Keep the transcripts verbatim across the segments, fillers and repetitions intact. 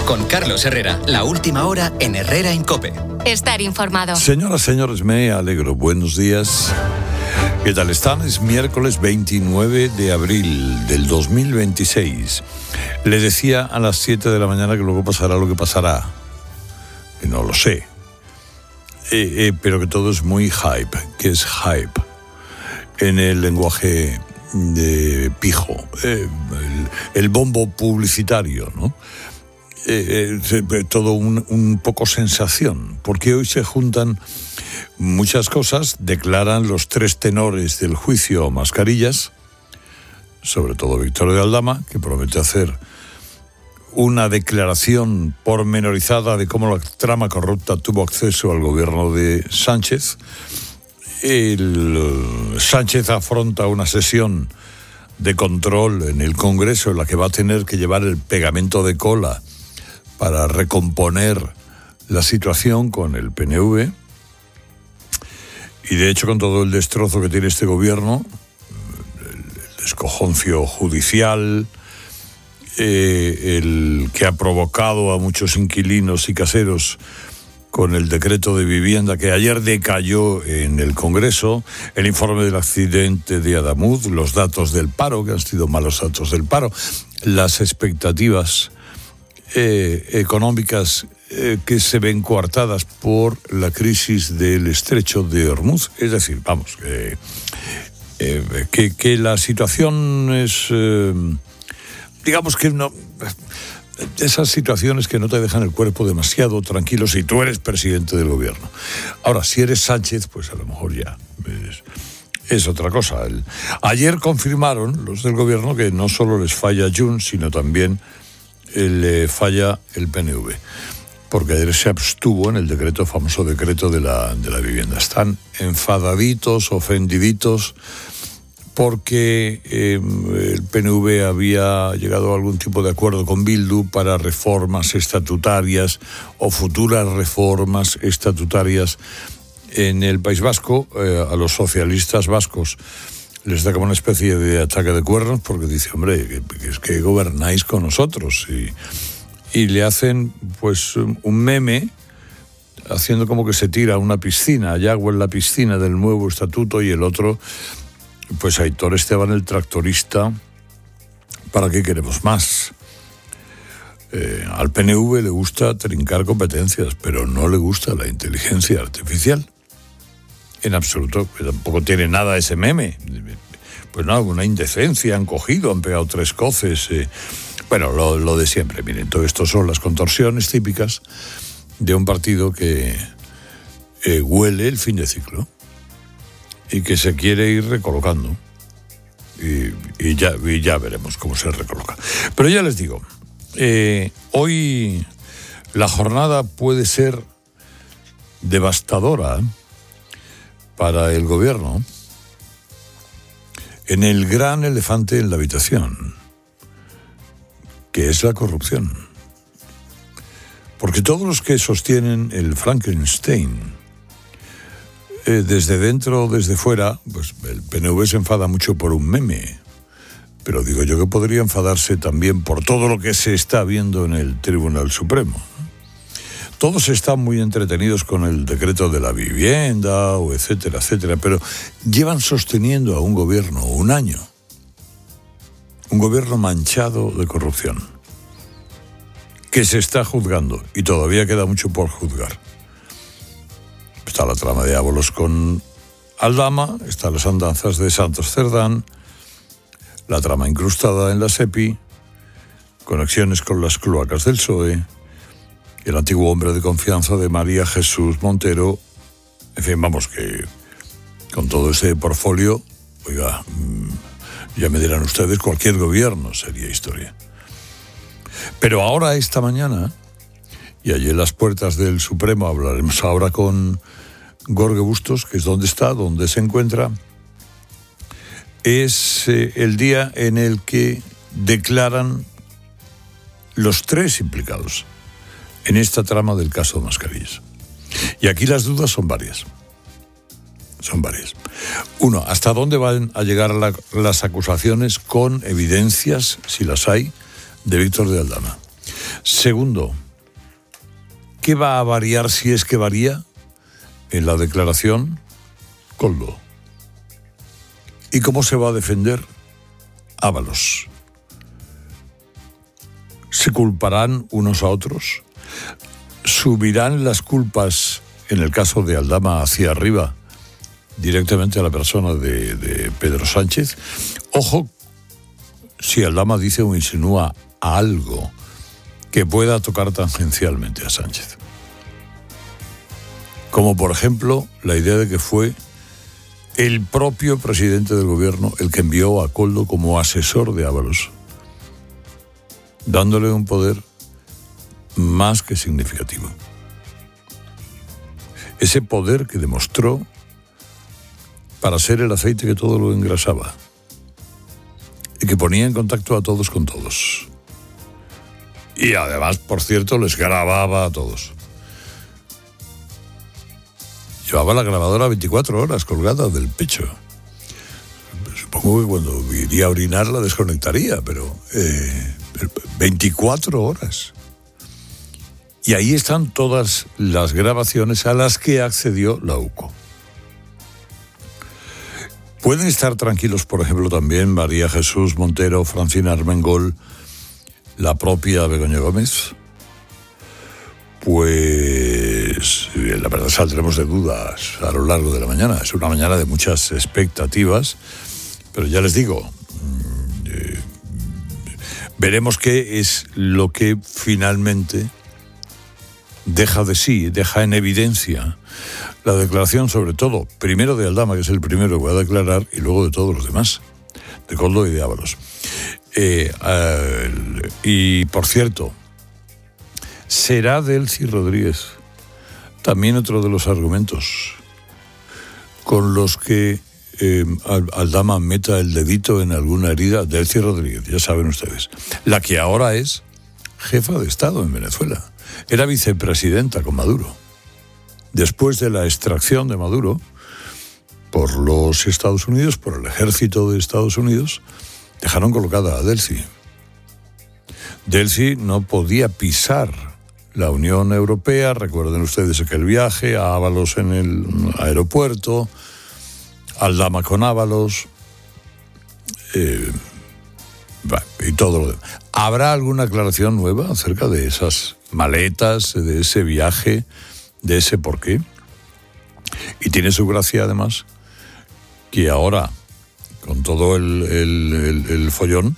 Con Carlos Herrera, la última hora en Herrera en COPE. Estar informado. Señoras, señores, me alegro. Buenos días. ¿Qué tal están? Es miércoles veintinueve de abril del dos mil veintiséis. Le decía a las siete de la mañana que luego pasará lo que pasará. Y no lo sé. Eh, eh, pero que todo es muy hype. ¿Qué es hype? En el lenguaje de pijo. Eh, el, el bombo publicitario, ¿no? Eh, eh, todo un, un poco sensación, porque hoy se juntan muchas cosas. Declaran los tres tenores del juicio Mascarillas, sobre todo Víctor de Aldama, que promete hacer una declaración pormenorizada de cómo la trama corrupta tuvo acceso al gobierno de Sánchez. El Sánchez afronta una sesión de control en el Congreso en la que va a tener que llevar el pegamento de cola para recomponer la situación con el P N V. Y de hecho, con todo el destrozo que tiene este gobierno, el descojoncio judicial, eh, el que ha provocado a muchos inquilinos y caseros con el decreto de vivienda que ayer decayó en el Congreso, el informe del accidente de Adamuz, los datos del paro, que han sido malos datos del paro, las expectativas Eh, económicas eh, que se ven coartadas por la crisis del estrecho de Hormuz. Es decir, vamos, eh, eh, que, que la situación es, eh, digamos que no, esas situaciones que no te dejan el cuerpo demasiado tranquilo si tú eres presidente del gobierno. Ahora, si eres Sánchez, pues a lo mejor ya es, es otra cosa. El, ayer confirmaron los del gobierno que no solo les falla Junts, sino también le falla el P N V, porque ayer se abstuvo en el decreto, famoso decreto de la, de la vivienda. Están enfadaditos, ofendiditos, porque eh, el P N V había llegado a algún tipo de acuerdo con Bildu para reformas estatutarias o futuras reformas estatutarias en el País Vasco. Eh, a los socialistas vascos les da como una especie de ataque de cuernos, porque dice, hombre, que, que es que gobernáis con nosotros. Y, y le hacen pues un meme, haciendo como que se tira a una piscina, hay agua en la piscina del nuevo estatuto, y el otro, pues Aitor Esteban, el tractorista, ¿para qué queremos más? Eh, al P N V le gusta trincar competencias, pero no le gusta la inteligencia artificial. En absoluto, que tampoco tiene nada ese meme. Pues no, una indecencia, han cogido, han pegado tres coces. Eh. Bueno, lo, lo de siempre. Miren, todo esto son las contorsiones típicas de un partido que eh, huele el fin de ciclo y que se quiere ir recolocando. Y, y, ya, y ya veremos cómo se recoloca. Pero ya les digo, eh, hoy la jornada puede ser devastadora para el gobierno en el gran elefante en la habitación, que es la corrupción. Porque todos los que sostienen el Frankenstein, eh, desde dentro o desde fuera, pues el P N V se enfada mucho por un meme, pero digo yo que podría enfadarse también por todo lo que se está viendo en el Tribunal Supremo. Todos están muy entretenidos con el decreto de la vivienda, o etcétera, etcétera, pero llevan sosteniendo a un gobierno un año. Un gobierno manchado de corrupción, que se está juzgando, y todavía queda mucho por juzgar. Está la trama de Ábalos con Aldama, están las andanzas de Santos Cerdán, la trama incrustada en la SEPI, conexiones con las cloacas del P S O E, el antiguo hombre de confianza de María Jesús Montero. En fin, vamos, que con todo ese portfolio, oiga, ya me dirán ustedes, cualquier gobierno sería historia. Pero ahora, esta mañana, y allí en las puertas del Supremo, hablaremos ahora con Jorge Bustos, que es donde está, donde se encuentra, es eh, el día en el que declaran los tres implicados en esta trama del caso de Mascarillas. Y aquí las dudas son varias. Son varias. Uno, ¿hasta dónde van a llegar la, las acusaciones con evidencias, si las hay, de Víctor de Aldama? Segundo, ¿qué va a variar si es que varía en la declaración Koldo? ¿Y cómo se va a defender Ábalos? ¿Se culparán unos a otros? ¿Subirán las culpas, en el caso de Aldama, hacia arriba, directamente a la persona de, de Pedro Sánchez? Ojo, si Aldama dice o insinúa algo que pueda tocar tangencialmente a Sánchez. Como por ejemplo la idea de que fue el propio presidente del gobierno el que envió a Koldo como asesor de Ábalos, dándole un poder más que significativo. Ese poder que demostró para ser el aceite que todo lo engrasaba y que ponía en contacto a todos con todos. Y además, por cierto, les grababa a todos. Llevaba la grabadora veinticuatro horas colgada del pecho. Supongo que cuando iría a orinar la desconectaría, pero eh, veinticuatro horas. Y ahí están todas las grabaciones a las que accedió la U C O. Pueden estar tranquilos, por ejemplo, también María Jesús Montero, Francina Armengol, la propia Begoña Gómez. Pues la verdad saldremos de dudas a lo largo de la mañana. Es una mañana de muchas expectativas, pero ya les digo, eh, veremos qué es lo que finalmente deja de sí, deja en evidencia la declaración, sobre todo, primero de Aldama, que es el primero que va a declarar, y luego de todos los demás, de Koldo y de Ábalos. Eh, uh, y, por cierto, será Delcy Rodríguez también otro de los argumentos con los que eh, Aldama meta el dedito en alguna herida. Delcy Rodríguez, ya saben ustedes, la que ahora es jefa de Estado en Venezuela. Era vicepresidenta con Maduro. Después de la extracción de Maduro por los Estados Unidos, por el ejército de Estados Unidos, dejaron colocada a Delcy. Delcy no podía pisar la Unión Europea. Recuerden ustedes aquel viaje, a Ábalos en el aeropuerto, Aldama con Ábalos, eh, y todo lo demás. ¿Habrá alguna aclaración nueva acerca de esas maletas, de ese viaje, de ese porqué? Y tiene su gracia, además, que ahora, con todo el, el, el, el follón,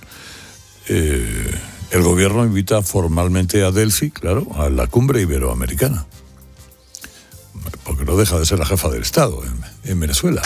eh, el gobierno invita formalmente a Delcy, claro, a la cumbre iberoamericana, porque no deja de ser la jefa del Estado en, en Venezuela.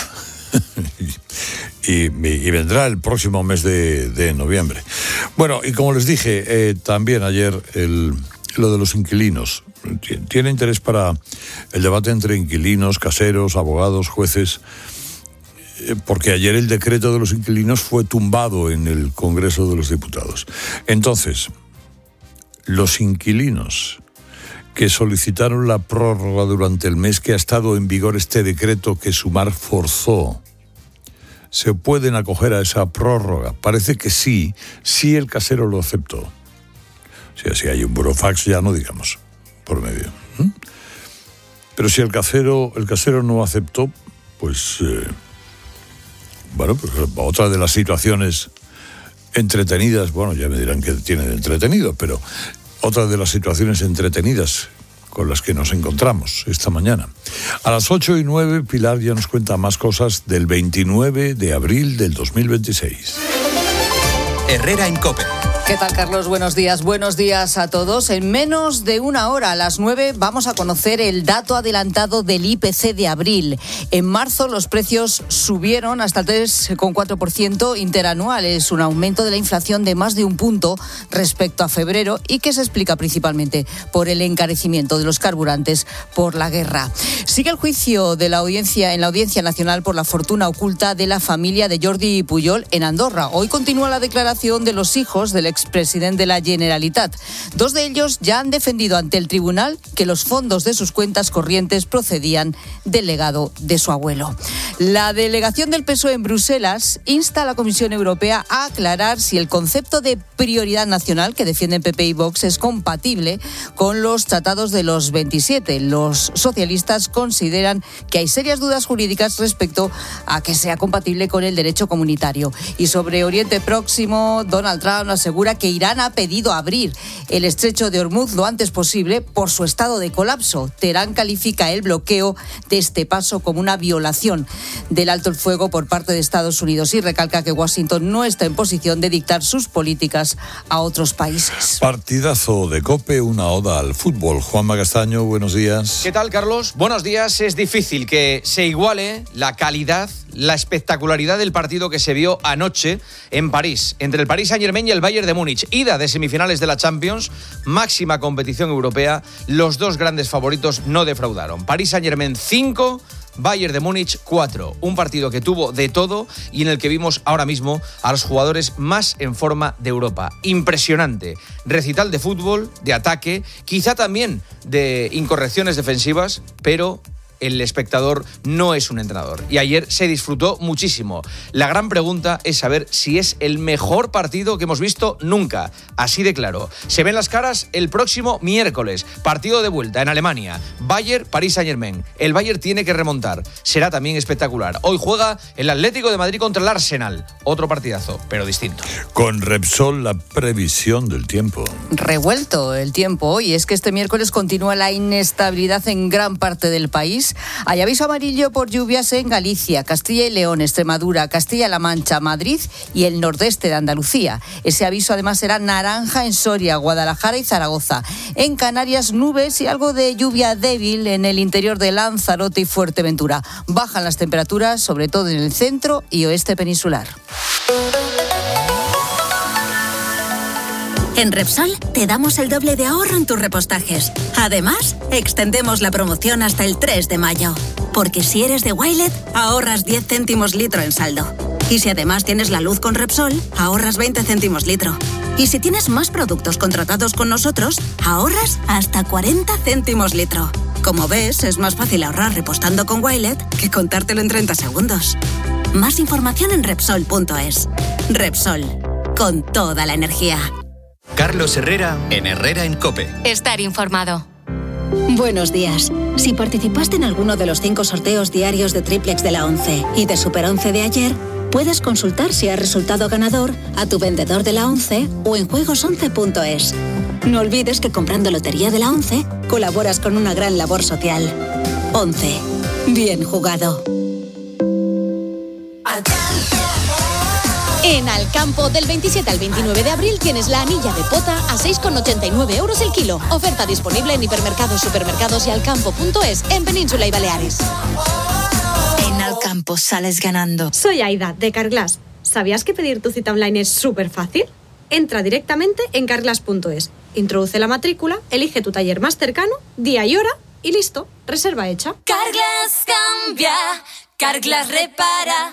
y, y, y vendrá el próximo mes de, de noviembre. Bueno, y como les dije eh, también ayer, el, lo de los inquilinos tiene interés para el debate entre inquilinos, caseros, abogados, jueces, porque ayer el decreto de los inquilinos fue tumbado en el Congreso de los Diputados. Entonces, los inquilinos que solicitaron la prórroga durante el mes que ha estado en vigor este decreto que Sumar forzó, ¿se pueden acoger a esa prórroga? Parece que sí, si el casero lo aceptó. O sea, si hay un burofax, ya no digamos, por medio. ¿Mm? Pero si el casero, el casero no aceptó, pues... Eh, Bueno, pues otra de las situaciones entretenidas, bueno, ya me dirán que tiene de entretenido, pero otra de las situaciones entretenidas con las que nos encontramos esta mañana. A las ocho y nueve, Pilar ya nos cuenta más cosas del veintinueve de abril del dos mil veintiséis. Herrera en COPE. ¿Qué tal, Carlos? Buenos días. Buenos días a todos. En menos de una hora, a las nueve, vamos a conocer el dato adelantado del I P C de abril. En marzo los precios subieron hasta el tres coma cuatro por ciento interanual. Es un aumento de la inflación de más de un punto respecto a febrero y que se explica principalmente por el encarecimiento de los carburantes por la guerra. Sigue el juicio de la audiencia en la Audiencia Nacional por la fortuna oculta de la familia de Jordi Pujol en Andorra. Hoy continúa la declaración de los hijos del expresidente de la Generalitat. Dos de ellos ya han defendido ante el tribunal que los fondos de sus cuentas corrientes procedían del legado de su abuelo. La delegación del P S O E en Bruselas insta a la Comisión Europea a aclarar si el concepto de prioridad nacional que defienden P P y Vox es compatible con los tratados de los veintisiete. Los socialistas consideran que hay serias dudas jurídicas respecto a que sea compatible con el derecho comunitario. Y sobre Oriente Próximo, Donald Trump asegura que Irán ha pedido abrir el estrecho de Hormuz lo antes posible por su estado de colapso. Teherán califica el bloqueo de este paso como una violación del alto el fuego por parte de Estados Unidos y recalca que Washington no está en posición de dictar sus políticas a otros países. Partidazo de COPE, una oda al fútbol. Juanma Castaño, buenos días. ¿Qué tal, Carlos? Buenos días. Es difícil que se iguale la calidad, la espectacularidad del partido que se vio anoche en París, entre el Paris Saint-Germain y el Bayern de Múnich. Ida de semifinales de la Champions, máxima competición europea. Los dos grandes favoritos no defraudaron. Paris Saint-Germain cinco, Bayern de Múnich cuatro. Un partido que tuvo de todo y en el que vimos ahora mismo a los jugadores más en forma de Europa. Impresionante. Recital de fútbol, de ataque, quizá también de incorrecciones defensivas, pero el espectador no es un entrenador. Y ayer se disfrutó muchísimo. La gran pregunta es saber si es el mejor partido que hemos visto nunca. Así de claro. Se ven las caras el próximo miércoles. Partido de vuelta en Alemania. Bayern, Paris Saint-Germain. El Bayern tiene que remontar. Será también espectacular. Hoy juega el Atlético de Madrid contra el Arsenal. Otro partidazo, pero distinto. Con Repsol, la previsión del tiempo. Revuelto el tiempo hoy. Es que este miércoles continúa la inestabilidad en gran parte del país. Hay aviso amarillo por lluvias en Galicia, Castilla y León, Extremadura, Castilla-La Mancha, Madrid y el nordeste de Andalucía. Ese aviso además será naranja en Soria, Guadalajara y Zaragoza. En Canarias, nubes y algo de lluvia débil en el interior de Lanzarote y Fuerteventura. Bajan las temperaturas, sobre todo en el centro y oeste peninsular. En Repsol te damos el doble de ahorro en tus repostajes. Además, extendemos la promoción hasta el tres de mayo. Porque si eres de Wilet, ahorras diez céntimos litro en saldo. Y si además tienes la luz con Repsol, ahorras veinte céntimos litro. Y si tienes más productos contratados con nosotros, ahorras hasta cuarenta céntimos litro. Como ves, es más fácil ahorrar repostando con Wilet que contártelo en treinta segundos. Más información en Repsol punto es. Repsol, con toda la energía. Carlos Herrera en Herrera en COPE. Estar informado. Buenos días. Si participaste en alguno de los cinco sorteos diarios de Triplex de la once y de Super once de ayer, puedes consultar si has resultado ganador a tu vendedor de la once o en juegos once punto es. No olvides que comprando Lotería de la once colaboras con una gran labor social. once. Bien jugado. En Alcampo, del veintisiete al veintinueve de abril, tienes la anilla de pota a seis con ochenta y nueve euros el kilo. Oferta disponible en hipermercados, supermercados y alcampo punto es en Península y Baleares. En Alcampo sales ganando. Soy Aida, de Carglass. ¿Sabías que pedir tu cita online es súper fácil? Entra directamente en carglass punto es, introduce la matrícula, elige tu taller más cercano, día y hora y listo, reserva hecha. Carglass cambia, Carglass repara.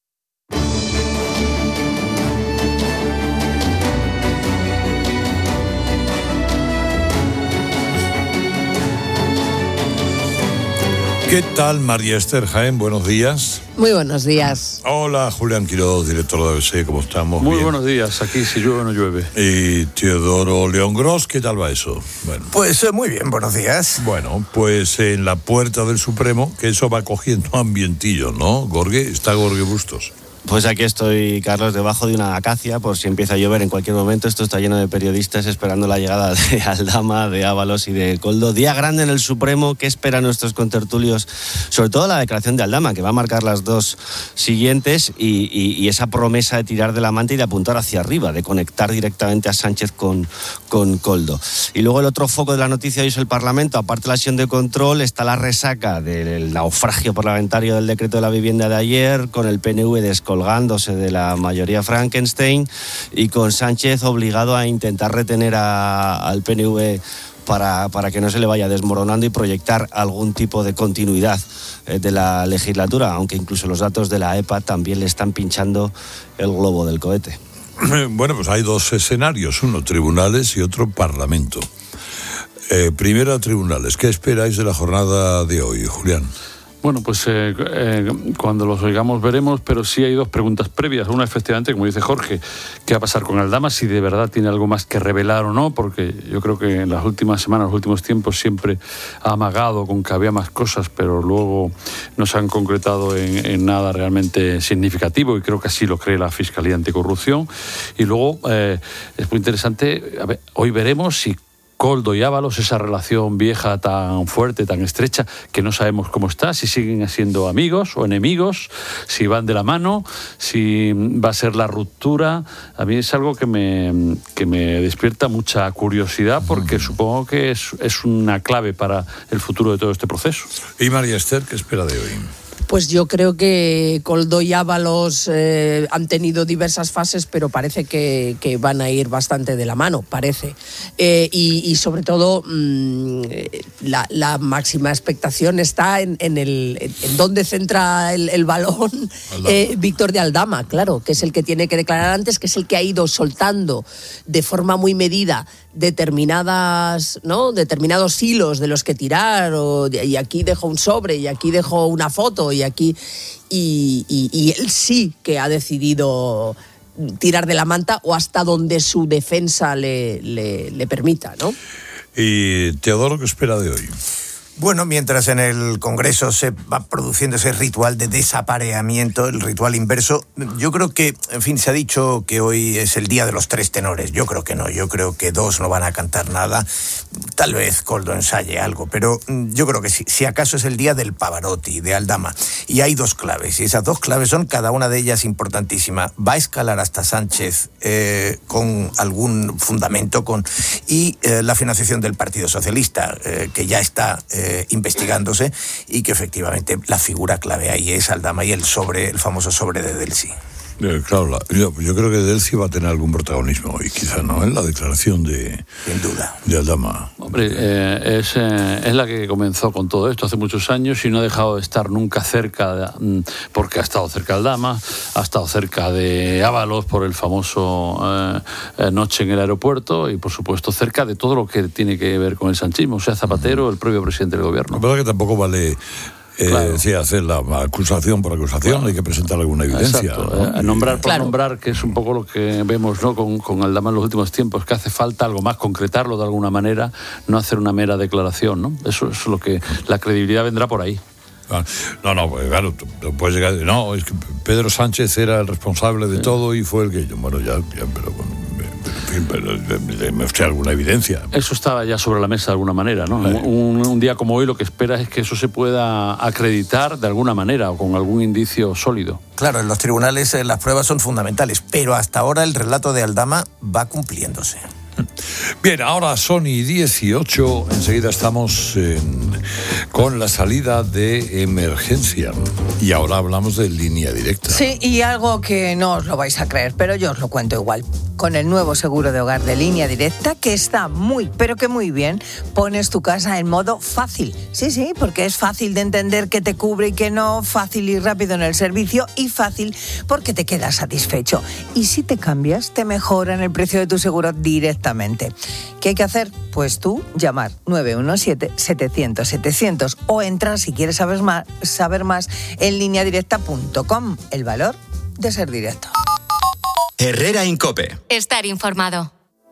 ¿Qué tal, María Esther Jaén? Buenos días. Muy buenos días. Hola, Julián Quiroz, director de A B C, ¿cómo estamos? Muy Bien. buenos días, aquí si llueve o no llueve. Y Teodoro León Gros, ¿qué tal va eso? Bueno. Pues eh, muy bien, buenos días. Bueno, pues en la puerta del Supremo, que eso va cogiendo ambientillo, ¿no? Gorge, está Gorge Bustos. Pues aquí estoy, Carlos, debajo de una acacia, por si empieza a llover en cualquier momento. Esto está lleno de periodistas esperando la llegada de Aldama, de Ábalos y de Koldo. Día grande en el Supremo. ¿Qué esperan nuestros contertulios? Sobre todo la declaración de Aldama, que va a marcar las dos siguientes, y, y, y esa promesa de tirar de la manta y de apuntar hacia arriba, de conectar directamente a Sánchez con, con Koldo. Y luego el otro foco de la noticia hoy es el Parlamento. Aparte de la sesión de control, está la resaca del naufragio parlamentario del decreto de la vivienda de ayer, con el P N V descolgándose de la mayoría Frankenstein y con Sánchez obligado a intentar retener a, al P N V para, para que no se le vaya desmoronando y proyectar algún tipo de continuidad eh, de la legislatura, aunque incluso los datos de la E P A también le están pinchando el globo del cohete. Bueno, pues hay dos escenarios, uno tribunales y otro parlamento. Eh, primero tribunales. ¿Qué esperáis de la jornada de hoy, Julián? Bueno, pues eh, eh, cuando los oigamos veremos, pero sí hay dos preguntas previas. Una, efectivamente, como dice Jorge, ¿qué va a pasar con Aldama? Si de verdad tiene algo más que revelar o no, porque yo creo que en las últimas semanas, los últimos tiempos, siempre ha amagado con que había más cosas, pero luego no se han concretado en, en nada realmente significativo, y creo que así lo cree la Fiscalía Anticorrupción. Y luego, eh, es muy interesante, a ver, hoy veremos si Koldo y Ábalos, esa relación vieja tan fuerte, tan estrecha, que no sabemos cómo está, si siguen siendo amigos o enemigos, si van de la mano, si va a ser la ruptura. A mí es algo que me, que me despierta mucha curiosidad, porque supongo que es, es una clave para el futuro de todo este proceso. ¿Y María Esther, qué espera de hoy? Pues yo creo que Koldo y Ábalos eh, han tenido diversas fases, pero parece que, que van a ir bastante de la mano, parece. Eh, y, y sobre todo, mmm, la, la máxima expectación está en, en, el, en dónde centra el, el balón eh, Víctor de Aldama, claro, que es el que tiene que declarar antes, que es el que ha ido soltando de forma muy medida determinadas, ¿no? determinados hilos de los que tirar, o, y aquí dejo un sobre, y aquí dejo una foto, y aquí y, y, y él sí que ha decidido tirar de la manta, o hasta donde su defensa le, le, le permita, ¿no? Y Teodoro, ¿qué espera de hoy? Bueno, mientras en el Congreso se va produciendo ese ritual de desapareamiento, el ritual inverso, yo creo que, en fin, se ha dicho que hoy es el día de los tres tenores. Yo creo que no, yo creo que dos no van a cantar nada. Tal vez Koldo ensaye algo, pero yo creo que sí, si acaso es el día del Pavarotti, de Aldama. Y hay dos claves, y esas dos claves son cada una de ellas importantísima. Va a escalar hasta Sánchez eh, con algún fundamento, con y eh, la financiación del Partido Socialista, eh, que ya está eh, investigándose, y que efectivamente la figura clave ahí es Aldama y el sobre, el famoso sobre de Delcy. Eh, claro, la, yo, yo creo que Delcy va a tener algún protagonismo hoy, quizá, ¿no? En la declaración de, Sin duda. de Aldama. Hombre, eh, es, eh, es la que comenzó con todo esto hace muchos años, y no ha dejado de estar nunca cerca, de, porque ha estado cerca de Aldama, ha estado cerca de Ábalos por el famoso eh, Noche en el aeropuerto, y por supuesto cerca de todo lo que tiene que ver con el sanchismo, o sea, Zapatero, el propio presidente del gobierno. La verdad que tampoco vale... Eh, Claro. sí, hacer la acusación por acusación, claro. Hay que presentar alguna evidencia. Exacto, ¿no? eh, nombrar por Claro. nombrar, que es un poco lo que vemos, ¿no? con, con Aldama en los últimos tiempos, que hace falta algo más, concretarlo de alguna manera, no hacer una mera declaración, ¿no? Eso, eso es lo que la credibilidad vendrá por ahí. No, no, pues claro, tú, tú puedes llegar. No, es que Pedro Sánchez era el responsable de sí. todo y fue el que yo. Bueno, ya, ya pero bueno, en fin, pero me usted alguna evidencia. Eso estaba ya sobre la mesa de alguna manera, ¿no? Sí. Un, un día como hoy lo que esperas es que eso se pueda acreditar de alguna manera o con algún indicio sólido. Claro, en los tribunales eh, las pruebas son fundamentales, pero hasta ahora el relato de Aldama va cumpliéndose. Bien, ahora son y dieciocho, enseguida estamos en, con la salida de emergencia. Y ahora hablamos de línea directa. Sí, y algo que no os lo vais a creer, pero yo os lo cuento igual. Con el nuevo seguro de hogar de Línea Directa, que está muy, pero que muy bien, pones tu casa en modo fácil. Sí, sí, porque es fácil de entender qué te cubre y qué no, fácil y rápido en el servicio, y fácil porque te quedas satisfecho. Y si te cambias, te mejoran el precio de tu seguro directamente. ¿Qué hay que hacer? Pues tú llamar nueve uno siete, setecientos, setecientos o entrar, si quieres saber más, saber más en línea directa punto com. El valor de ser directo. Herrera en COPE. Estar informado.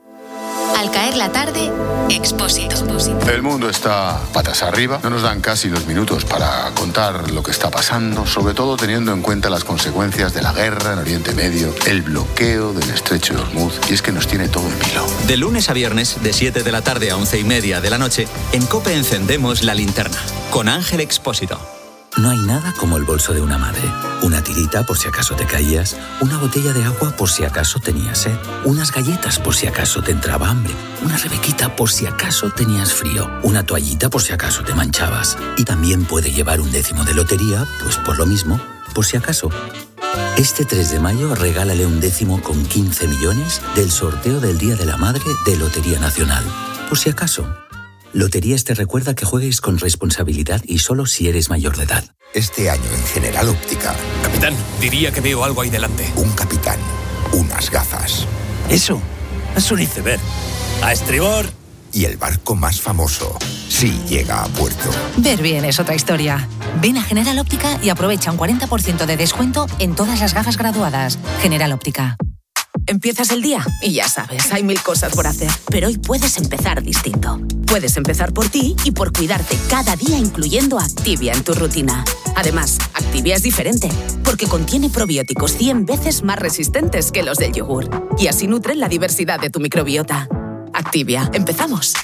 Al caer la tarde, Expósito. El mundo está patas arriba. No nos dan casi los minutos para contar lo que está pasando, sobre todo teniendo en cuenta las consecuencias de la guerra en Oriente Medio, el bloqueo del estrecho de Hormuz, y es que nos tiene todo en vilo. De lunes a viernes, de siete de la tarde a once y media de la noche, en COPE encendemos la linterna, con Ángel Expósito. No hay nada como el bolso de una madre. Una tirita por si acaso te caías, una botella de agua por si acaso tenías sed, unas galletas por si acaso te entraba hambre, una rebequita por si acaso tenías frío, una toallita por si acaso te manchabas. Y también puede llevar un décimo de lotería, pues por lo mismo, por si acaso. Este tres de mayo regálale un décimo con quince millones del sorteo del Día de la Madre de Lotería Nacional. Por si acaso. Loterías te recuerda que juegues con responsabilidad y solo si eres mayor de edad. Este año en General Óptica. Capitán, diría que veo algo ahí delante. Un capitán, unas gafas. Eso es un iceberg. A estribor. Y el barco más famoso, sí llega a puerto. Ver bien es otra historia. Ven a General Óptica y aprovecha un cuarenta por ciento de descuento en todas las gafas graduadas. General Óptica. Empiezas el día y ya sabes, hay mil cosas por hacer. Pero hoy puedes empezar distinto. Puedes empezar por ti y por cuidarte cada día, incluyendo Activia en tu rutina. Además, Activia es diferente, porque contiene probióticos cien veces más resistentes que los del yogur. Y así nutren la diversidad de tu microbiota. Activia, empezamos.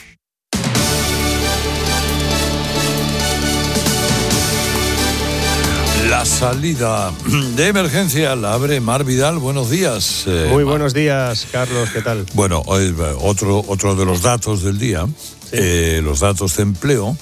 La salida de emergencia la abre Mar Vidal. Buenos días. Eh, Muy buenos días, Carlos. ¿Qué tal? Bueno, hoy, otro, otro de los datos del día, sí. eh, los datos de empleo,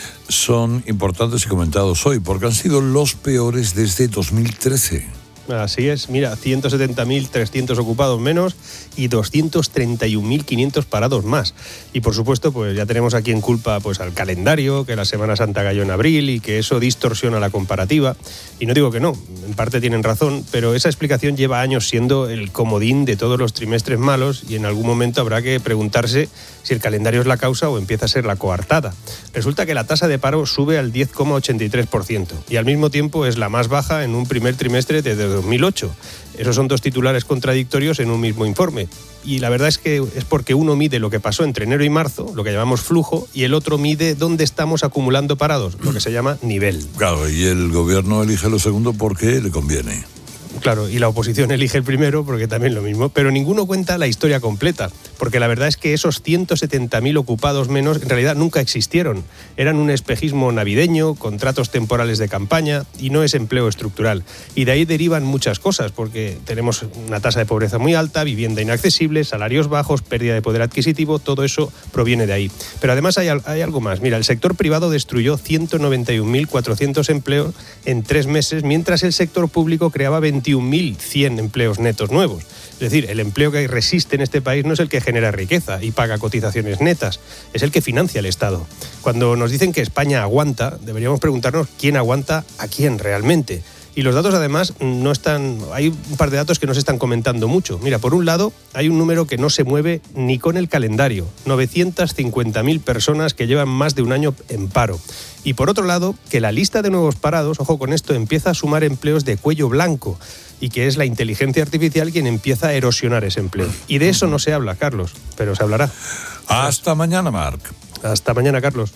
son importantes y comentados hoy, porque han sido los peores desde dos mil trece. Así es, mira, ciento setenta mil trescientos ocupados menos y doscientos treinta y un mil quinientos parados más. Y por supuesto, pues ya tenemos aquí en culpa pues al calendario, que la Semana Santa cayó en abril y que eso distorsiona la comparativa. Y no digo que no, en parte tienen razón, pero esa explicación lleva años siendo el comodín de todos los trimestres malos y en algún momento habrá que preguntarse si el calendario es la causa o empieza a ser la coartada. Resulta que la tasa de paro sube al diez coma ochenta y tres por ciento y al mismo tiempo es la más baja en un primer trimestre desde dos mil ocho. Esos son dos titulares contradictorios en un mismo informe. Y la verdad es que es porque uno mide lo que pasó entre enero y marzo, lo que llamamos flujo, y el otro mide dónde estamos acumulando parados, lo que se llama nivel. Claro, y el gobierno elige lo segundo porque le conviene. Claro, y la oposición elige el primero porque también lo mismo, pero ninguno cuenta la historia completa, porque la verdad es que esos ciento setenta mil ocupados menos en realidad nunca existieron. Eran un espejismo navideño, contratos temporales de campaña y no es empleo estructural. Y de ahí derivan muchas cosas, porque tenemos una tasa de pobreza muy alta, vivienda inaccesible, salarios bajos, pérdida de poder adquisitivo, todo eso proviene de ahí. Pero además hay, hay algo más. Mira, el sector privado destruyó ciento noventa y un mil cuatrocientos empleos en tres meses, mientras el sector público creaba veintiún mil cien empleos netos nuevos. Es decir, el empleo que resiste en este país no es el que genera riqueza y paga cotizaciones netas, es el que financia el Estado. Cuando nos dicen que España aguanta, deberíamos preguntarnos quién aguanta a quién realmente. Y los datos además no están, hay un par de datos que no se están comentando mucho. Mira, por un lado hay un número que no se mueve ni con el calendario, novecientas cincuenta mil personas que llevan más de un año en paro. Y por otro lado, que la lista de nuevos parados, ojo con esto, empieza a sumar empleos de cuello blanco y que es la inteligencia artificial quien empieza a erosionar ese empleo. Y de eso no se habla, Carlos, pero se hablará. Hasta mañana, Marc. Hasta mañana, Carlos.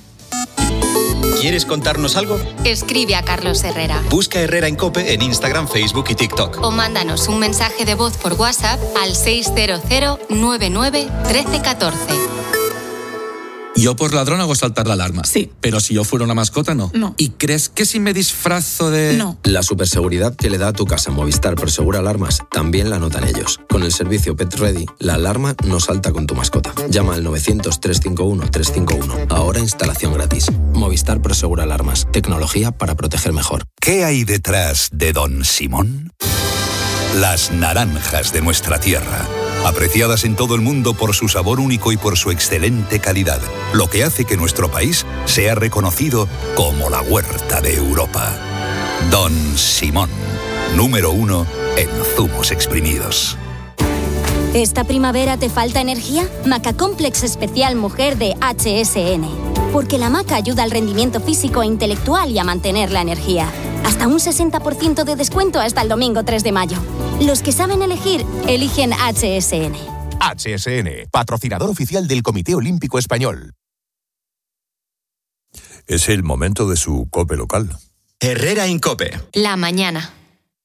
¿Quieres contarnos algo? Escribe a Carlos Herrera. Busca Herrera en COPE en Instagram, Facebook y TikTok. O mándanos un mensaje de voz por WhatsApp al seis cero cero nueve nueve uno tres uno cuatro. Yo por ladrón hago saltar la alarma. Sí. Pero si yo fuera una mascota, no. No. ¿Y crees que si me disfrazo de...? No. La superseguridad que le da a tu casa Movistar Prosegura Alarmas también la notan ellos. Con el servicio Pet Ready, la alarma no salta con tu mascota. Llama al novecientos, trescientos cincuenta y uno, trescientos cincuenta y uno. Ahora instalación gratis. Movistar Prosegura Alarmas. Tecnología para proteger mejor. ¿Qué hay detrás de Don Simón? Las naranjas de nuestra tierra. Apreciadas en todo el mundo por su sabor único y por su excelente calidad, lo que hace que nuestro país sea reconocido como la huerta de Europa. Don Simón, número uno en zumos exprimidos. ¿Esta primavera te falta energía? Maca Complex Especial Mujer de H S N. Porque la maca ayuda al rendimiento físico e intelectual y a mantener la energía. Hasta un sesenta por ciento de descuento hasta el domingo tres de mayo. Los que saben elegir, eligen H S N. H S N, patrocinador oficial del Comité Olímpico Español. Es el momento de su COPE local. Herrera en COPE. La mañana.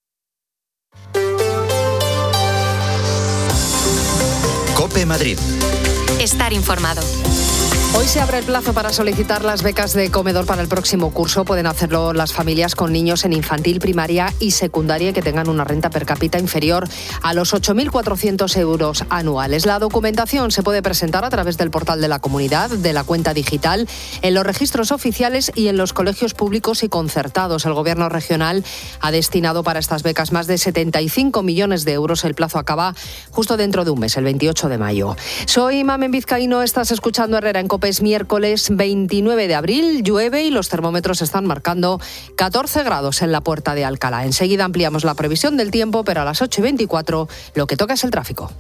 COPE Madrid. Estar informado. Hoy se abre el plazo para solicitar las becas de comedor para el próximo curso. Pueden hacerlo las familias con niños en infantil, primaria y secundaria que tengan una renta per cápita inferior a los ocho mil cuatrocientos euros anuales. La documentación se puede presentar a través del portal de la comunidad, de la cuenta digital, en los registros oficiales y en los colegios públicos y concertados. El Gobierno regional ha destinado para estas becas más de setenta y cinco millones de euros. El plazo acaba justo dentro de un mes, el veintiocho de mayo. Soy Mamen Vizcaíno, estás escuchando Herrera en COPE. Es miércoles veintinueve de abril, llueve y los termómetros están marcando catorce grados en la Puerta de Alcalá. Enseguida ampliamos la previsión del tiempo, pero a las ocho y veinticuatro lo que toca es el tráfico.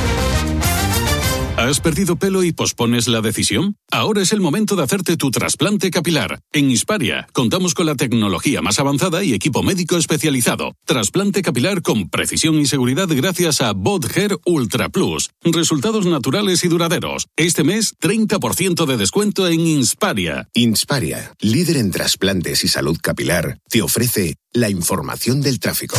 ¿Has perdido pelo y pospones la decisión? Ahora es el momento de hacerte tu trasplante capilar. En Hisparia contamos con la tecnología más avanzada y equipo médico especializado. Trasplante capilar con precisión y seguridad gracias a Bodhair Ultra Plus. Resultados naturales y duraderos. Este mes, treinta por ciento de descuento en Hisparia. Hisparia, líder en trasplantes y salud capilar, te ofrece la información del tráfico.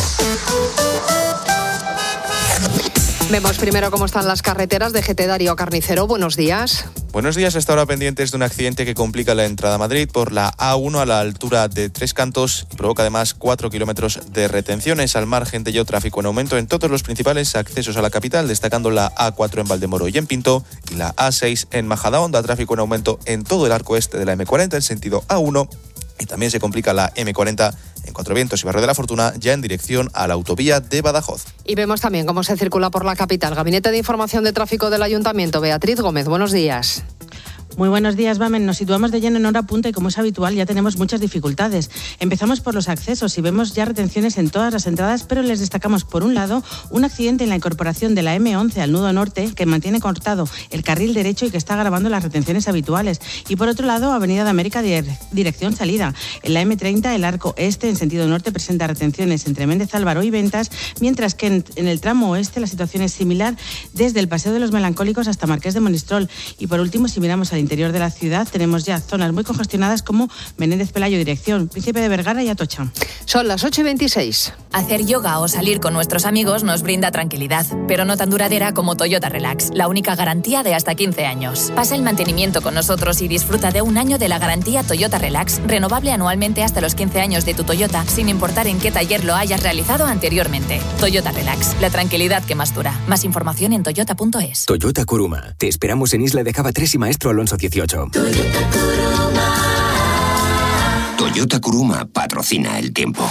Vemos primero cómo están las carreteras. de G T Darío Carnicero, buenos días. Buenos días, hasta ahora pendientes de un accidente que complica la entrada a Madrid por la A uno a la altura de Tres Cantos y provoca además cuatro kilómetros de retenciones. Al margen de ello, tráfico en aumento en todos los principales accesos a la capital, destacando la A cuatro en Valdemoro y en Pinto y la A seis en Majadahonda. Tráfico en aumento en todo el arco este de la eme cuarenta en sentido A uno y también se complica la eme cuarenta en Cuatro Vientos y Barrio de la Fortuna, ya en dirección a la autovía de Badajoz. Y vemos también cómo se circula por la capital. Gabinete de Información de Tráfico del Ayuntamiento, Beatriz Gómez, buenos días. Muy buenos días, Vamen. Nos situamos de lleno en hora punta y, como es habitual, ya tenemos muchas dificultades. Empezamos por los accesos y vemos ya retenciones en todas las entradas, pero les destacamos, por un lado, un accidente en la incorporación de la eme once al nudo norte que mantiene cortado el carril derecho y que está agravando las retenciones habituales. Y por otro lado, Avenida de América, dirección salida. En la eme treinta, el arco este en sentido norte presenta retenciones entre Méndez Álvaro y Ventas, mientras que en, en el tramo oeste la situación es similar desde el Paseo de los Melancólicos hasta Marqués de Monistrol. Y por último, si miramos al interior de la ciudad, tenemos ya zonas muy congestionadas como Menéndez Pelayo, dirección Príncipe de Vergara y Atocha. Son las ocho y veintiséis. Hacer yoga o salir con nuestros amigos nos brinda tranquilidad, pero no tan duradera como Toyota Relax, la única garantía de hasta quince años. Pasa el mantenimiento con nosotros y disfruta de un año de la garantía Toyota Relax, renovable anualmente hasta los quince años de tu Toyota, sin importar en qué taller lo hayas realizado anteriormente. Toyota Relax, la tranquilidad que más dura. Más información en toyota punto es. Toyota Kuruma. Te esperamos en Isla de Cava tres y Maestro Alonso dieciocho. Toyota Kuruma. Toyota Kuruma patrocina el tiempo.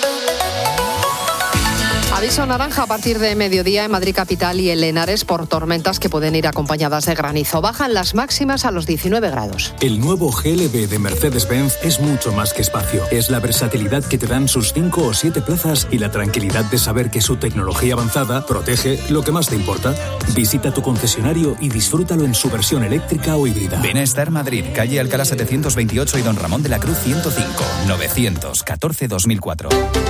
Aviso naranja a partir de mediodía en Madrid capital y en Henares por tormentas que pueden ir acompañadas de granizo. Bajan las máximas a los diecinueve grados. El nuevo G L B de Mercedes-Benz es mucho más que espacio. Es la versatilidad que te dan sus cinco o siete plazas y la tranquilidad de saber que su tecnología avanzada protege lo que más te importa. Visita tu concesionario y disfrútalo en su versión eléctrica o híbrida. Ven a Estar Madrid, calle Alcalá setecientos veintiocho y Don Ramón de la Cruz ciento cinco, novecientos catorce dos mil cuatro.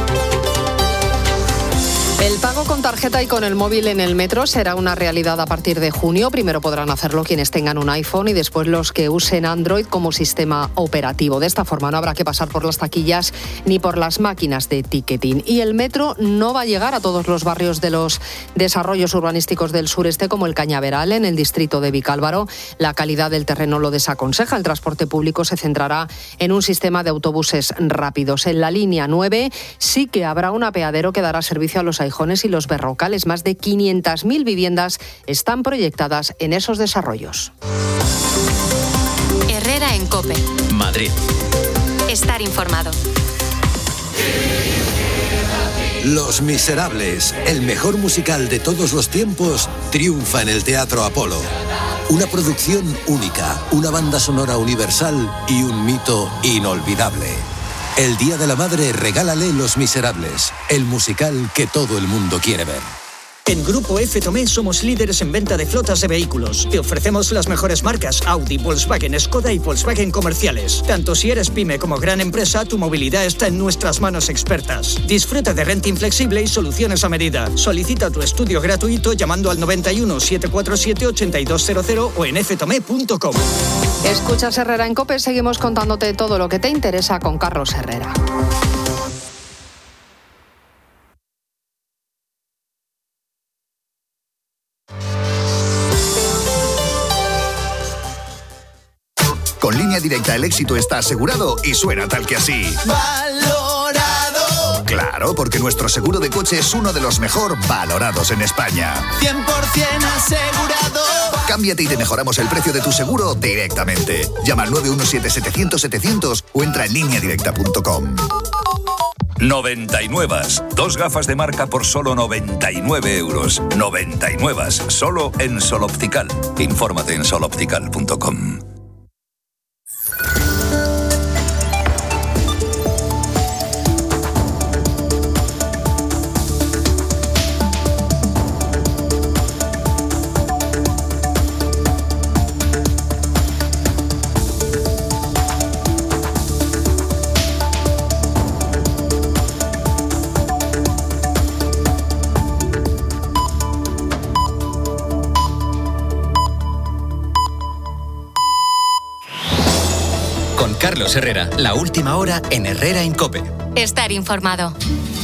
El pago con tarjeta y con el móvil en el metro será una realidad a partir de junio. Primero podrán hacerlo quienes tengan un iPhone y después los que usen Android como sistema operativo. De esta forma no habrá que pasar por las taquillas ni por las máquinas de ticketing. Y el metro no va a llegar a todos los barrios de los desarrollos urbanísticos del sureste como el Cañaveral, en el distrito de Vicálvaro. La calidad del terreno lo desaconseja. El transporte público se centrará en un sistema de autobuses rápidos. En la línea nueve sí que habrá un apeadero que dará servicio a los y los berrocales. Más de quinientas mil viviendas están proyectadas en esos desarrollos. Herrera en COPE. Madrid. Estar informado. Los Miserables, el mejor musical de todos los tiempos, triunfa en el Teatro Apolo. Una producción única, una banda sonora universal y un mito inolvidable. El Día de la Madre, regálale Los Miserables, el musical que todo el mundo quiere ver. En Grupo F. Tomé somos líderes en venta de flotas de vehículos. Te ofrecemos las mejores marcas Audi, Volkswagen, Skoda y Volkswagen comerciales. Tanto si eres pyme como gran empresa, tu movilidad está en nuestras manos expertas. Disfruta de renting flexible y soluciones a medida. Solicita tu estudio gratuito llamando al noventa y uno, setecientos cuarenta y siete, ochenta y dos cero cero o en f tomé punto com. Escuchas Herrera en COPE, seguimos contándote todo lo que te interesa con Carlos Herrera. Con Línea Directa el éxito está asegurado y suena tal que así. Valorado. Claro, porque nuestro seguro de coche es uno de los mejor valorados en España. cien por ciento asegurado. Cámbiate y te mejoramos el precio de tu seguro directamente. Llama al nueve uno siete, setecientos, setecientos o entra en línea directa punto com. noventa y nueve. Dos gafas de marca por solo noventa y nueve euros. noventa y nueve. Solo en Sol Optical. Infórmate en sol optical punto com. Con Carlos Herrera, la última hora en Herrera en COPE. Estar informado.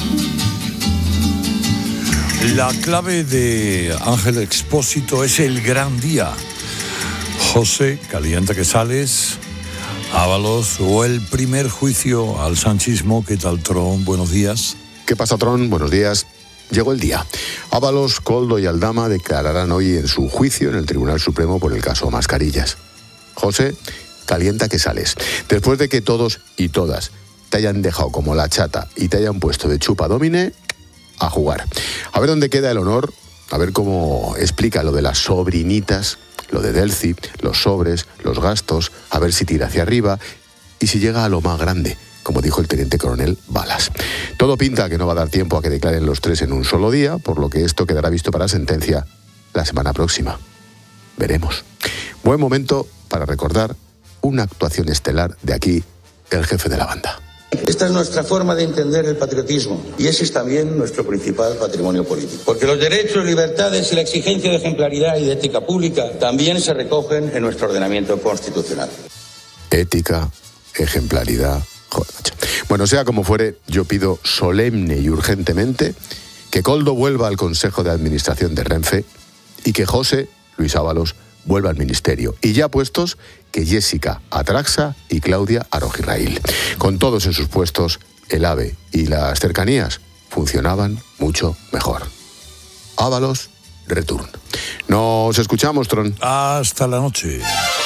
La clave de Ángel Expósito es el gran día. José, calienta que sales, Ábalos o el primer juicio al sanchismo. ¿Qué tal, Tron? Buenos días. ¿Qué pasa, Tron? Buenos días. Llegó el día. Ábalos, Koldo y Aldama declararán hoy en su juicio en el Tribunal Supremo por el caso Mascarillas. José, calienta que sales. Después de que todos y todas te hayan dejado como la chata y te hayan puesto de chupa domine, a jugar. A ver dónde queda el honor, a ver cómo explica lo de las sobrinitas, lo de Delci, los sobres, los gastos, a ver si tira hacia arriba y si llega a lo más grande, como dijo el teniente coronel Balas. Todo pinta que no va a dar tiempo a que declaren los tres en un solo día, por lo que esto quedará visto para sentencia la semana próxima. Veremos. Buen momento para recordar una actuación estelar de aquí, el jefe de la banda. Esta es nuestra forma de entender el patriotismo y ese es también nuestro principal patrimonio político. Porque los derechos, libertades y la exigencia de ejemplaridad y de ética pública también se recogen en nuestro ordenamiento constitucional. Ética, ejemplaridad... Joder, macho. Bueno, sea como fuere, yo pido solemne y urgentemente que Koldo vuelva al Consejo de Administración de Renfe y que José Luis Ábalos vuelva al Ministerio. Y ya puestos, que Jessica Atraxa y Claudia Arojirraíl. Con todos en sus puestos, el AVE y las cercanías funcionaban mucho mejor. Ábalos, return. Nos escuchamos, Tron. Hasta la noche.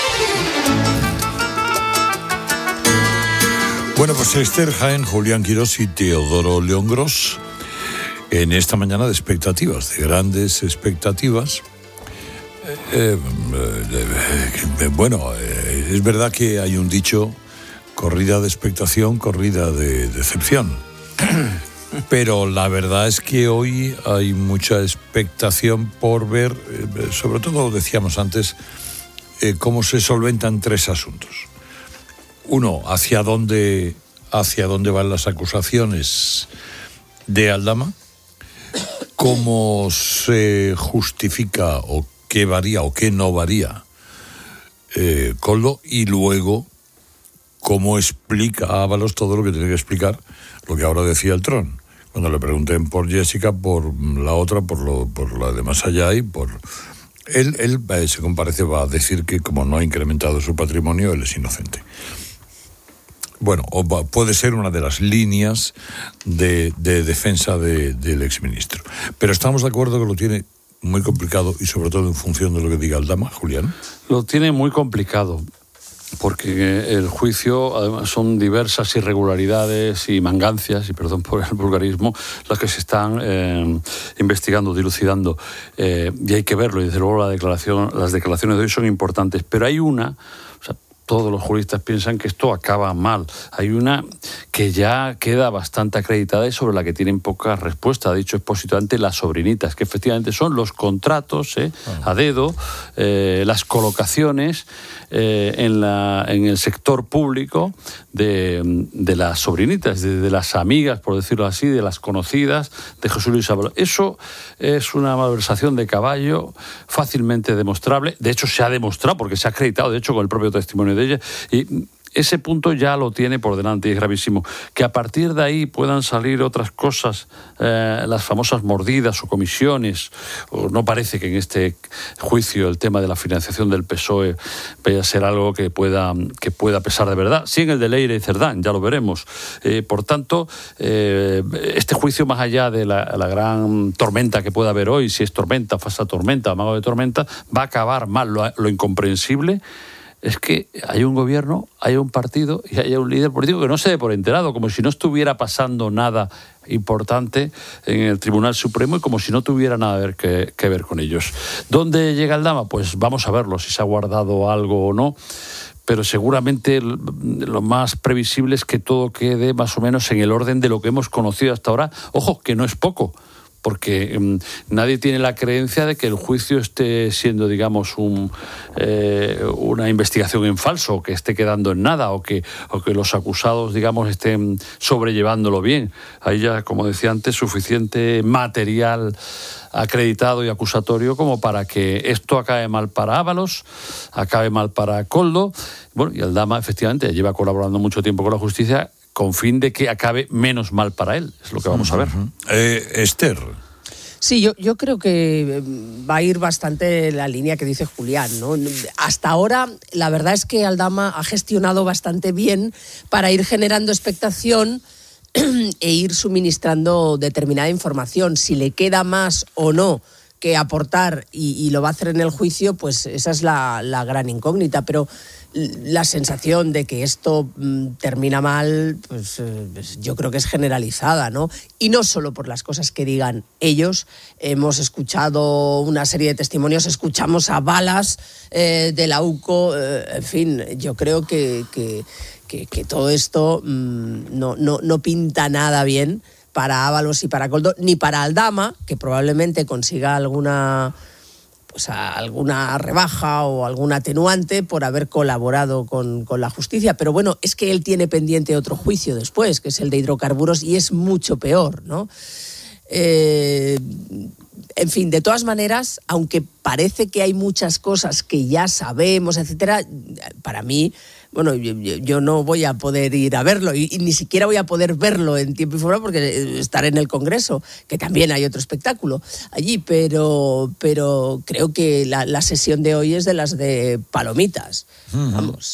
Bueno, pues Esther Jaén, Julián Quirós y Teodoro León Gros en esta mañana de expectativas, de grandes expectativas. Eh, eh, eh, bueno, eh, es verdad que hay un dicho, corrida de expectación, corrida de decepción. Pero la verdad es que hoy hay mucha expectación por ver, eh, sobre todo decíamos antes, eh, cómo se solventan tres asuntos. Uno, hacia dónde, hacia dónde van las acusaciones de Aldama, cómo se justifica o qué varía o qué no varía eh, Koldo, y luego cómo explica a Ábalos todo lo que tiene que explicar, lo que ahora decía el Tron. Cuando le pregunten por Jessica, por la otra, por lo, por la de más allá y por... Él, él eh, se comparece, va a decir que como no ha incrementado su patrimonio, él es inocente. Bueno, o va, puede ser una de las líneas de, de defensa de, del exministro. Pero estamos de acuerdo que lo tiene muy complicado y sobre todo en función de lo que diga Aldama, Julián. Lo tiene muy complicado porque el juicio además son diversas irregularidades y mangancias, y perdón por el vulgarismo, las que se están eh, investigando, dilucidando, eh, y hay que verlo, y desde luego la declaración, las declaraciones de hoy son importantes, pero hay una, o sea, todos los juristas piensan que esto acaba mal. Hay una que ya queda bastante acreditada y sobre la que tienen pocas respuestas. Ha dicho Expósito antes, las sobrinitas, que efectivamente son los contratos eh, a dedo, eh, las colocaciones eh, en, la, en el sector público de, de las sobrinitas, de, de las amigas, por decirlo así, de las conocidas de Jesús Luis Ábalos. Eso es una malversación de caballo fácilmente demostrable. De hecho, se ha demostrado porque se ha acreditado, de hecho, con el propio testimonio de ella, y ese punto ya lo tiene por delante y es gravísimo. Que a partir de ahí puedan salir otras cosas, eh, las famosas mordidas o comisiones, o no parece que en este juicio el tema de la financiación del P S O E vaya a ser algo que pueda, que pueda pesar de verdad. Sí, en el de Leire y Cerdán, ya lo veremos. Eh, por tanto, eh, este juicio, más allá de la, la gran tormenta que pueda haber hoy, si es tormenta, falsa tormenta, amago de tormenta, va a acabar mal. Lo, lo incomprensible es que hay un gobierno, hay un partido y hay un líder político que no se dé por enterado, como si no estuviera pasando nada importante en el Tribunal Supremo y como si no tuviera nada que, que ver con ellos. ¿Dónde llega Aldama? Pues vamos a verlo, si se ha guardado algo o no, pero seguramente lo más previsible es que todo quede más o menos en el orden de lo que hemos conocido hasta ahora. Ojo, que no es poco, porque um, nadie tiene la creencia de que el juicio esté siendo, digamos, un, eh, una investigación en falso, o que esté quedando en nada, o que, o que los acusados, digamos, estén sobrellevándolo bien. Hay ya, como decía antes, suficiente material acreditado y acusatorio como para que esto acabe mal para Ábalos, acabe mal para Koldo. Bueno, y Aldama, efectivamente, lleva colaborando mucho tiempo con la justicia con fin de que acabe menos mal para él. Es lo que vamos a ver. Eh, Esther. Sí, yo, yo creo que va a ir bastante la línea que dice Julián, ¿no? Hasta ahora, la verdad es que Aldama ha gestionado bastante bien para ir generando expectación e ir suministrando determinada información. Si le queda más o no que aportar y, y lo va a hacer en el juicio, pues esa es la, la gran incógnita. Pero la sensación de que esto mm, termina mal, pues, eh, pues yo creo que es generalizada, ¿no? Y no solo por las cosas que digan ellos. Hemos escuchado una serie de testimonios, escuchamos a Balas eh, de la U C O, eh, en fin, yo creo que, que, que, que todo esto mm, no, no, no pinta nada bien para Ábalos y para Koldo, ni para Aldama, que probablemente consiga alguna... pues a alguna rebaja o algún atenuante por haber colaborado con, con la justicia. Pero bueno, es que él tiene pendiente otro juicio después, que es el de hidrocarburos, y es mucho peor, ¿no? Eh, en fin, de todas maneras, aunque parece que hay muchas cosas que ya sabemos, etcétera, para mí... Bueno, yo, yo no voy a poder ir a verlo y, y ni siquiera voy a poder verlo en tiempo y forma porque estaré en el Congreso, que también hay otro espectáculo allí, pero, pero creo que la, la sesión de hoy es de las de palomitas. Uh-huh. Vamos.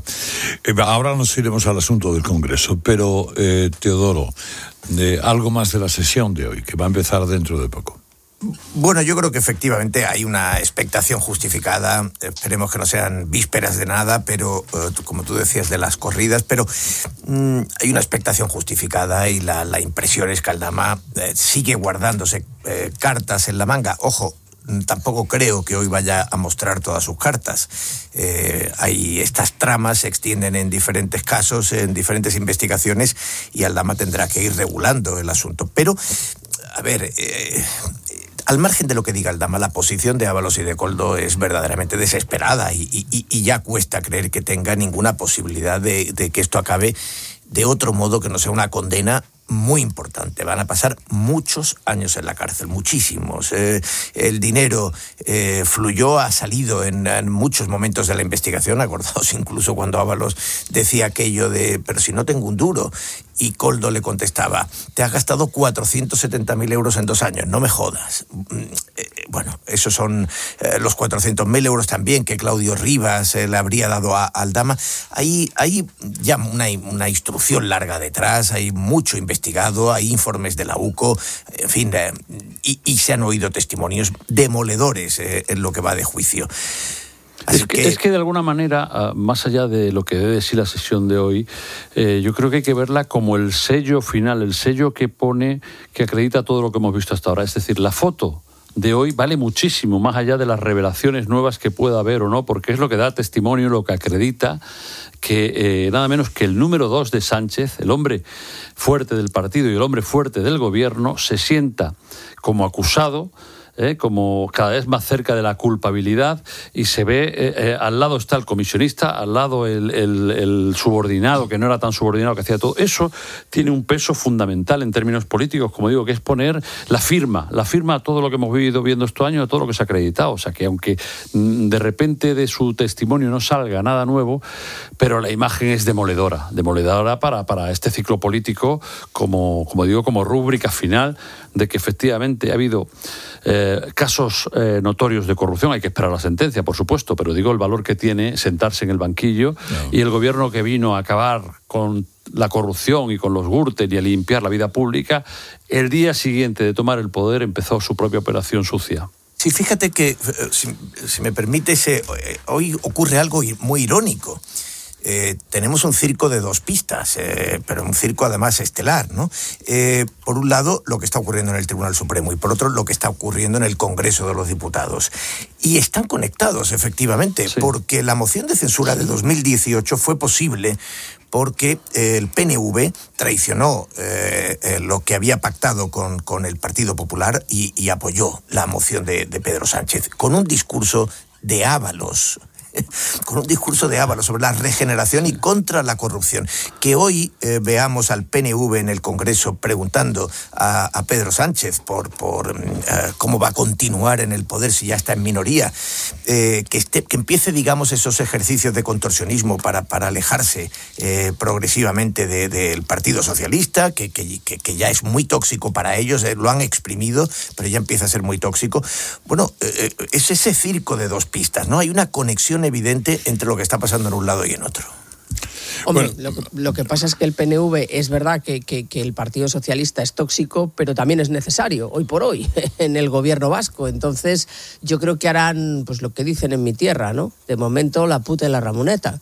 Ahora nos iremos al asunto del Congreso, pero eh, Teodoro, eh, algo más de la sesión de hoy, que va a empezar dentro de poco. Bueno, yo creo que efectivamente hay una expectación justificada. Esperemos que no sean vísperas de nada, pero eh, como tú decías, de las corridas, pero mmm, hay una expectación justificada y la, la impresión es que Aldama eh, sigue guardándose eh, cartas en la manga. Ojo, tampoco creo que hoy vaya a mostrar todas sus cartas. Eh, hay estas tramas se extienden en diferentes casos, en diferentes investigaciones, y Aldama tendrá que ir regulando el asunto. Pero, a ver... Eh, Al margen de lo que diga Aldama, la posición de Ábalos y de Koldo es verdaderamente desesperada y, y, y ya cuesta creer que tenga ninguna posibilidad de, de que esto acabe de otro modo que no sea una condena muy importante. Van a pasar muchos años en la cárcel, muchísimos. Eh, el dinero eh, fluyó, ha salido en, en muchos momentos de la investigación, acordaos incluso cuando Ábalos decía aquello de pero si no tengo un duro, y Koldo le contestaba, te has gastado cuatrocientos setenta mil euros en dos años, no me jodas. Eh, bueno, esos son eh, los cuatrocientos mil euros también que Claudio Rivas eh, le habría dado a, a Aldama. Hay, hay ya una, una instrucción larga detrás, hay mucho investigado, hay informes de la U C O, en fin, eh, y, y se han oído testimonios demoledores eh, en lo que va de juicio. Es que, que... es que de alguna manera, más allá de lo que debe decir la sesión de hoy, eh, yo creo que hay que verla como el sello final, el sello que pone, que acredita todo lo que hemos visto hasta ahora. Es decir, la foto de hoy vale muchísimo, más allá de las revelaciones nuevas que pueda haber o no, porque es lo que da testimonio, lo que acredita que eh, nada menos que el número dos de Sánchez, el hombre fuerte del partido y el hombre fuerte del gobierno, se sienta como acusado, Eh, como cada vez más cerca de la culpabilidad, y se ve, eh, eh, al lado está el comisionista, al lado el, el, el subordinado, que no era tan subordinado, que hacía todo. Eso tiene un peso fundamental en términos políticos, como digo, que es poner la firma, la firma a todo lo que hemos vivido viendo estos años, a todo lo que se ha acreditado. O sea, que aunque mm, de repente de su testimonio no salga nada nuevo, pero la imagen es demoledora, demoledora para, para este ciclo político, como, como digo, como rúbrica final de que efectivamente ha habido eh, casos eh, notorios de corrupción. Hay que esperar la sentencia, por supuesto, pero digo el valor que tiene sentarse en el banquillo, no. Y el gobierno que vino a acabar con la corrupción y con los Gürtel y a limpiar la vida pública, el día siguiente de tomar el poder empezó su propia operación sucia. Sí, fíjate que, si, si me permites, eh, hoy ocurre algo muy irónico. eh, tenemos un circo de dos pistas, eh, pero un circo además estelar, ¿no? Eh, por un lado, lo que está ocurriendo en el Tribunal Supremo y por otro, lo que está ocurriendo en el Congreso de los Diputados. Y están conectados, efectivamente, sí. porque la moción de censura de dos mil dieciocho fue posible porque el P N V traicionó eh, eh, lo que había pactado con, con el Partido Popular y, y apoyó la moción de, de Pedro Sánchez, con un discurso de Ábalos, con un discurso de Ábalos sobre la regeneración y contra la corrupción. Que hoy eh, veamos al P N V en el Congreso preguntando a, a Pedro Sánchez por, por uh, cómo va a continuar en el poder si ya está en minoría, eh, que, esté, que empiece, digamos, esos ejercicios de contorsionismo para, para alejarse eh, progresivamente del de, Partido Socialista, que, que, que ya es muy tóxico para ellos, eh, lo han exprimido, pero ya empieza a ser muy tóxico. Bueno, eh, es ese circo de dos pistas, ¿no? Hay una conexión evidente entre lo que está pasando en un lado y en otro. Hombre, bueno, lo, que, lo que pasa es que el P N V es verdad que, que, que el Partido Socialista es tóxico, pero también es necesario, hoy por hoy, en el gobierno vasco. Entonces, yo creo que harán pues lo que dicen en mi tierra, ¿no? De momento, la puta y la Ramoneta.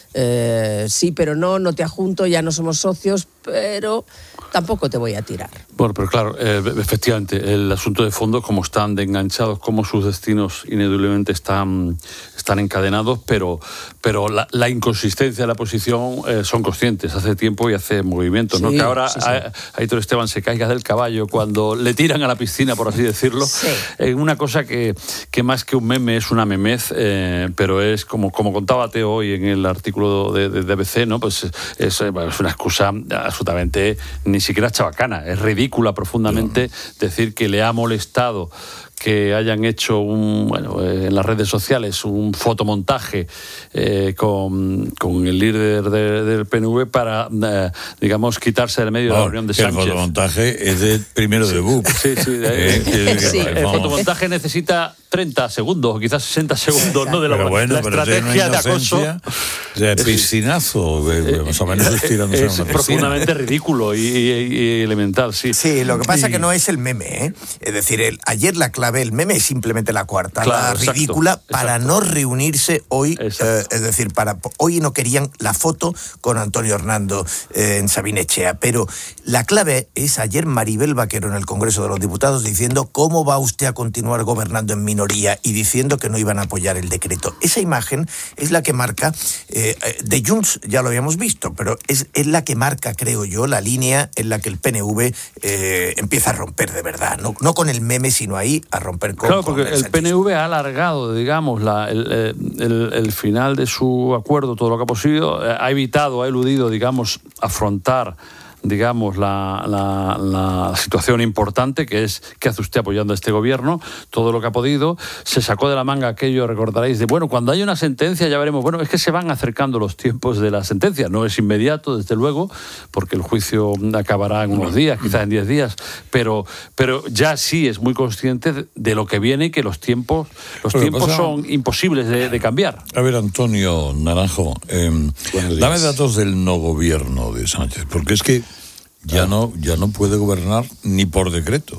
Eh, sí, pero no, no te adjunto, ya no somos socios, pero tampoco te voy a tirar. Bueno, pero claro, eh, efectivamente, el asunto de fondo, como están de enganchados, como sus destinos ineludiblemente están, están encadenados, pero, pero la, la inconsistencia de la posición eh, son conscientes, hace tiempo y hace movimientos, sí, ¿no? Que ahora sí, sí. Aitor Esteban se caiga del caballo cuando le tiran a la piscina, por así decirlo, sí. eh, una cosa que, que más que un meme es una memez, eh, pero es como, como contaba Teo hoy en el artículo de, de, de A B C, ¿no? Pues es, es una excusa absolutamente ni siquiera chabacana, es ridícula profundamente decir que le ha molestado que hayan hecho un, bueno, eh, en las redes sociales un fotomontaje eh, con, con el líder de, del P N V para, eh, digamos, quitarse del medio oh, de la reunión de Sánchez. El fotomontaje es de primero de B U C. Sí, sí. Eh, eh, sí. El fotomontaje necesita treinta segundos, quizás sesenta segundos, ¿no? De la, pero bueno, la pero estrategia de acoso. De piscinazo, eh, más o menos estirándose es en una profundamente ridículo y, y, y elemental, sí. Sí, lo que pasa y... que no es el meme, ¿eh? Es decir, el, ayer la clave, el meme es simplemente la coartada claro, ridícula exacto, para exacto. no reunirse hoy, eh, es decir, para hoy no querían la foto con Antonio Hernando eh, en Sabinechea, pero la clave es ayer Maribel Vaquero en el Congreso de los Diputados diciendo cómo va usted a continuar gobernando en minoría y diciendo que no iban a apoyar el decreto. Esa imagen es la que marca, eh, de Junts ya lo habíamos visto, pero es, es la que marca, creo yo, la línea en la que el P N V eh, empieza a romper de verdad, no, no con el meme, sino ahí a romper con... Claro, porque el, el P N V ha alargado, digamos, la, el, el, el final de su acuerdo, todo lo que ha posible, ha evitado, ha eludido, digamos, afrontar digamos, la, la, la situación importante que es ¿qué hace usted apoyando a este gobierno? Todo lo que ha podido, se sacó de la manga aquello, recordaréis, de bueno, cuando haya una sentencia ya veremos. Bueno, es que se van acercando los tiempos de la sentencia, no es inmediato, desde luego, porque el juicio acabará en unos días, quizás en diez días, pero, pero ya sí es muy consciente de lo que viene y que los tiempos, los tiempos pasa, son imposibles de, de cambiar. A ver, Antonio Naranjo, eh, dame datos del no gobierno de Sánchez, porque es que Ya no, ya no puede gobernar ni por decreto.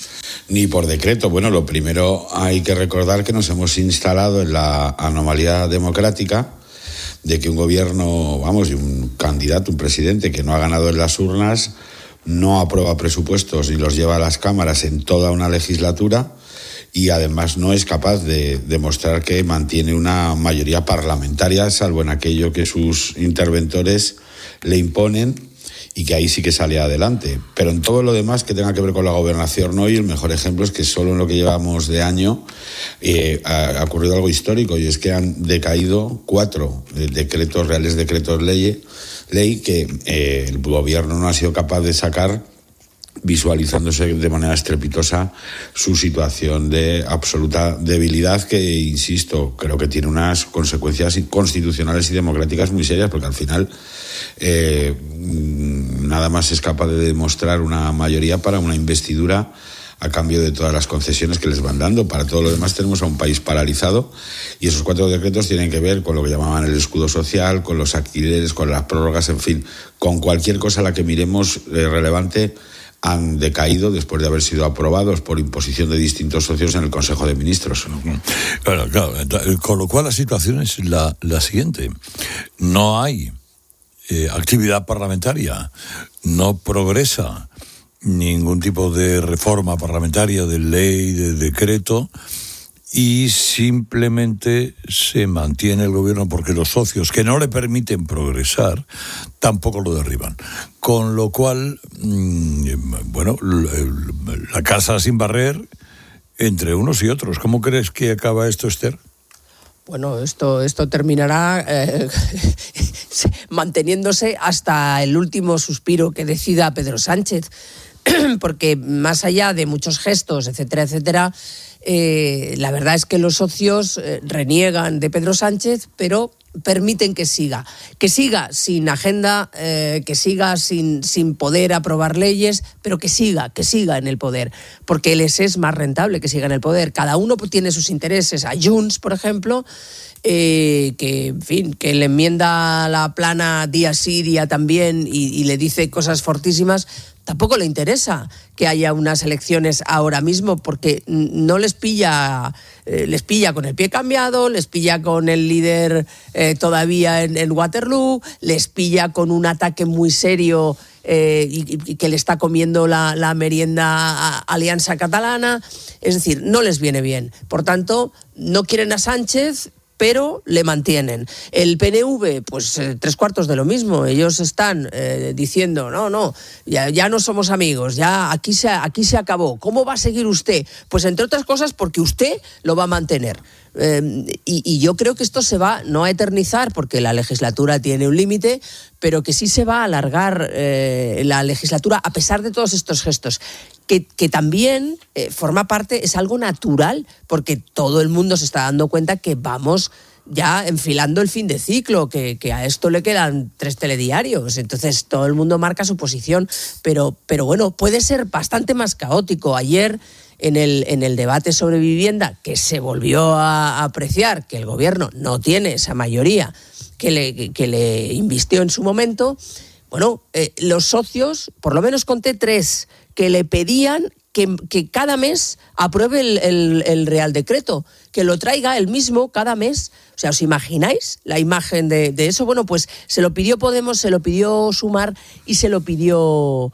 Ni por decreto. Bueno, lo primero hay que recordar que nos hemos instalado en la anomalía democrática de que un gobierno, vamos, y un candidato, un presidente que no ha ganado en las urnas, no aprueba presupuestos ni los lleva a las cámaras en toda una legislatura y además no es capaz de demostrar que mantiene una mayoría parlamentaria, salvo en aquello que sus interventores le imponen, y que ahí sí que sale adelante. Pero en todo lo demás que tenga que ver con la gobernación hoy, el mejor ejemplo es que solo en lo que llevamos de año eh, ha, ha ocurrido algo histórico, y es que han decaído cuatro eh, decretos, reales decretos ley, ley que eh, el gobierno no ha sido capaz de sacar, visualizándose de manera estrepitosa su situación de absoluta debilidad que, insisto, creo que tiene unas consecuencias constitucionales y democráticas muy serias, porque al final eh, nada más es capaz de demostrar una mayoría para una investidura a cambio de todas las concesiones que les van dando. Para todo lo demás tenemos a un país paralizado, y esos cuatro decretos tienen que ver con lo que llamaban el escudo social, con los alquileres, con las prórrogas, en fin, con cualquier cosa a la que miremos eh, relevante han decaído después de haber sido aprobados por imposición de distintos socios en el Consejo de Ministros. Claro, claro. Con lo cual la situación es la, la siguiente. No hay eh, actividad parlamentaria, no progresa ningún tipo de reforma parlamentaria, de ley, de decreto, y simplemente se mantiene el gobierno porque los socios que no le permiten progresar tampoco lo derriban. Con lo cual, bueno, la casa sin barrer entre unos y otros. ¿Cómo crees que acaba esto, Esther? Bueno, esto, esto terminará eh, manteniéndose hasta el último suspiro que decida Pedro Sánchez, porque más allá de muchos gestos, etcétera, etcétera, eh, la verdad es que los socios eh, reniegan de Pedro Sánchez, pero permiten que siga, que siga sin agenda, eh, que siga sin, sin poder aprobar leyes, pero que siga, que siga en el poder, porque les es más rentable que siga en el poder. Cada uno tiene sus intereses. A Junts, por ejemplo, eh, que, en fin, que le enmienda la plana día sí, día también, y, y le dice cosas fortísimas. Tampoco le interesa que haya unas elecciones ahora mismo, porque no les pilla, eh, les pilla con el pie cambiado, les pilla con el líder eh, todavía en, en Waterloo, les pilla con un ataque muy serio eh, y, y que le está comiendo la, la merienda a Alianza Catalana. Es decir, no les viene bien. Por tanto, no quieren a Sánchez, pero le mantienen. El P N V, pues eh, tres cuartos de lo mismo. Ellos están eh, diciendo, no, no, ya, ya no somos amigos, ya aquí se, aquí se acabó. ¿Cómo va a seguir usted? Pues entre otras cosas porque usted lo va a mantener. Eh, y, y yo creo que esto se va no a eternizar, porque la legislatura tiene un límite, pero que sí se va a alargar eh, la legislatura a pesar de todos estos gestos. Que, que también eh, forma parte, es algo natural, porque todo el mundo se está dando cuenta que vamos ya enfilando el fin de ciclo, que, que a esto le quedan tres telediarios, entonces todo el mundo marca su posición, pero, pero bueno, puede ser bastante más caótico. Ayer, en el, en el debate sobre vivienda, que se volvió a apreciar que el gobierno no tiene esa mayoría que le, que le invistió en su momento, bueno, eh, los socios, por lo menos conté tres, que le pedían que, que cada mes apruebe el, el, el Real Decreto, que lo traiga él mismo cada mes. O sea, ¿os imagináis la imagen de, de eso? Bueno, pues se lo pidió Podemos, se lo pidió Sumar y se lo pidió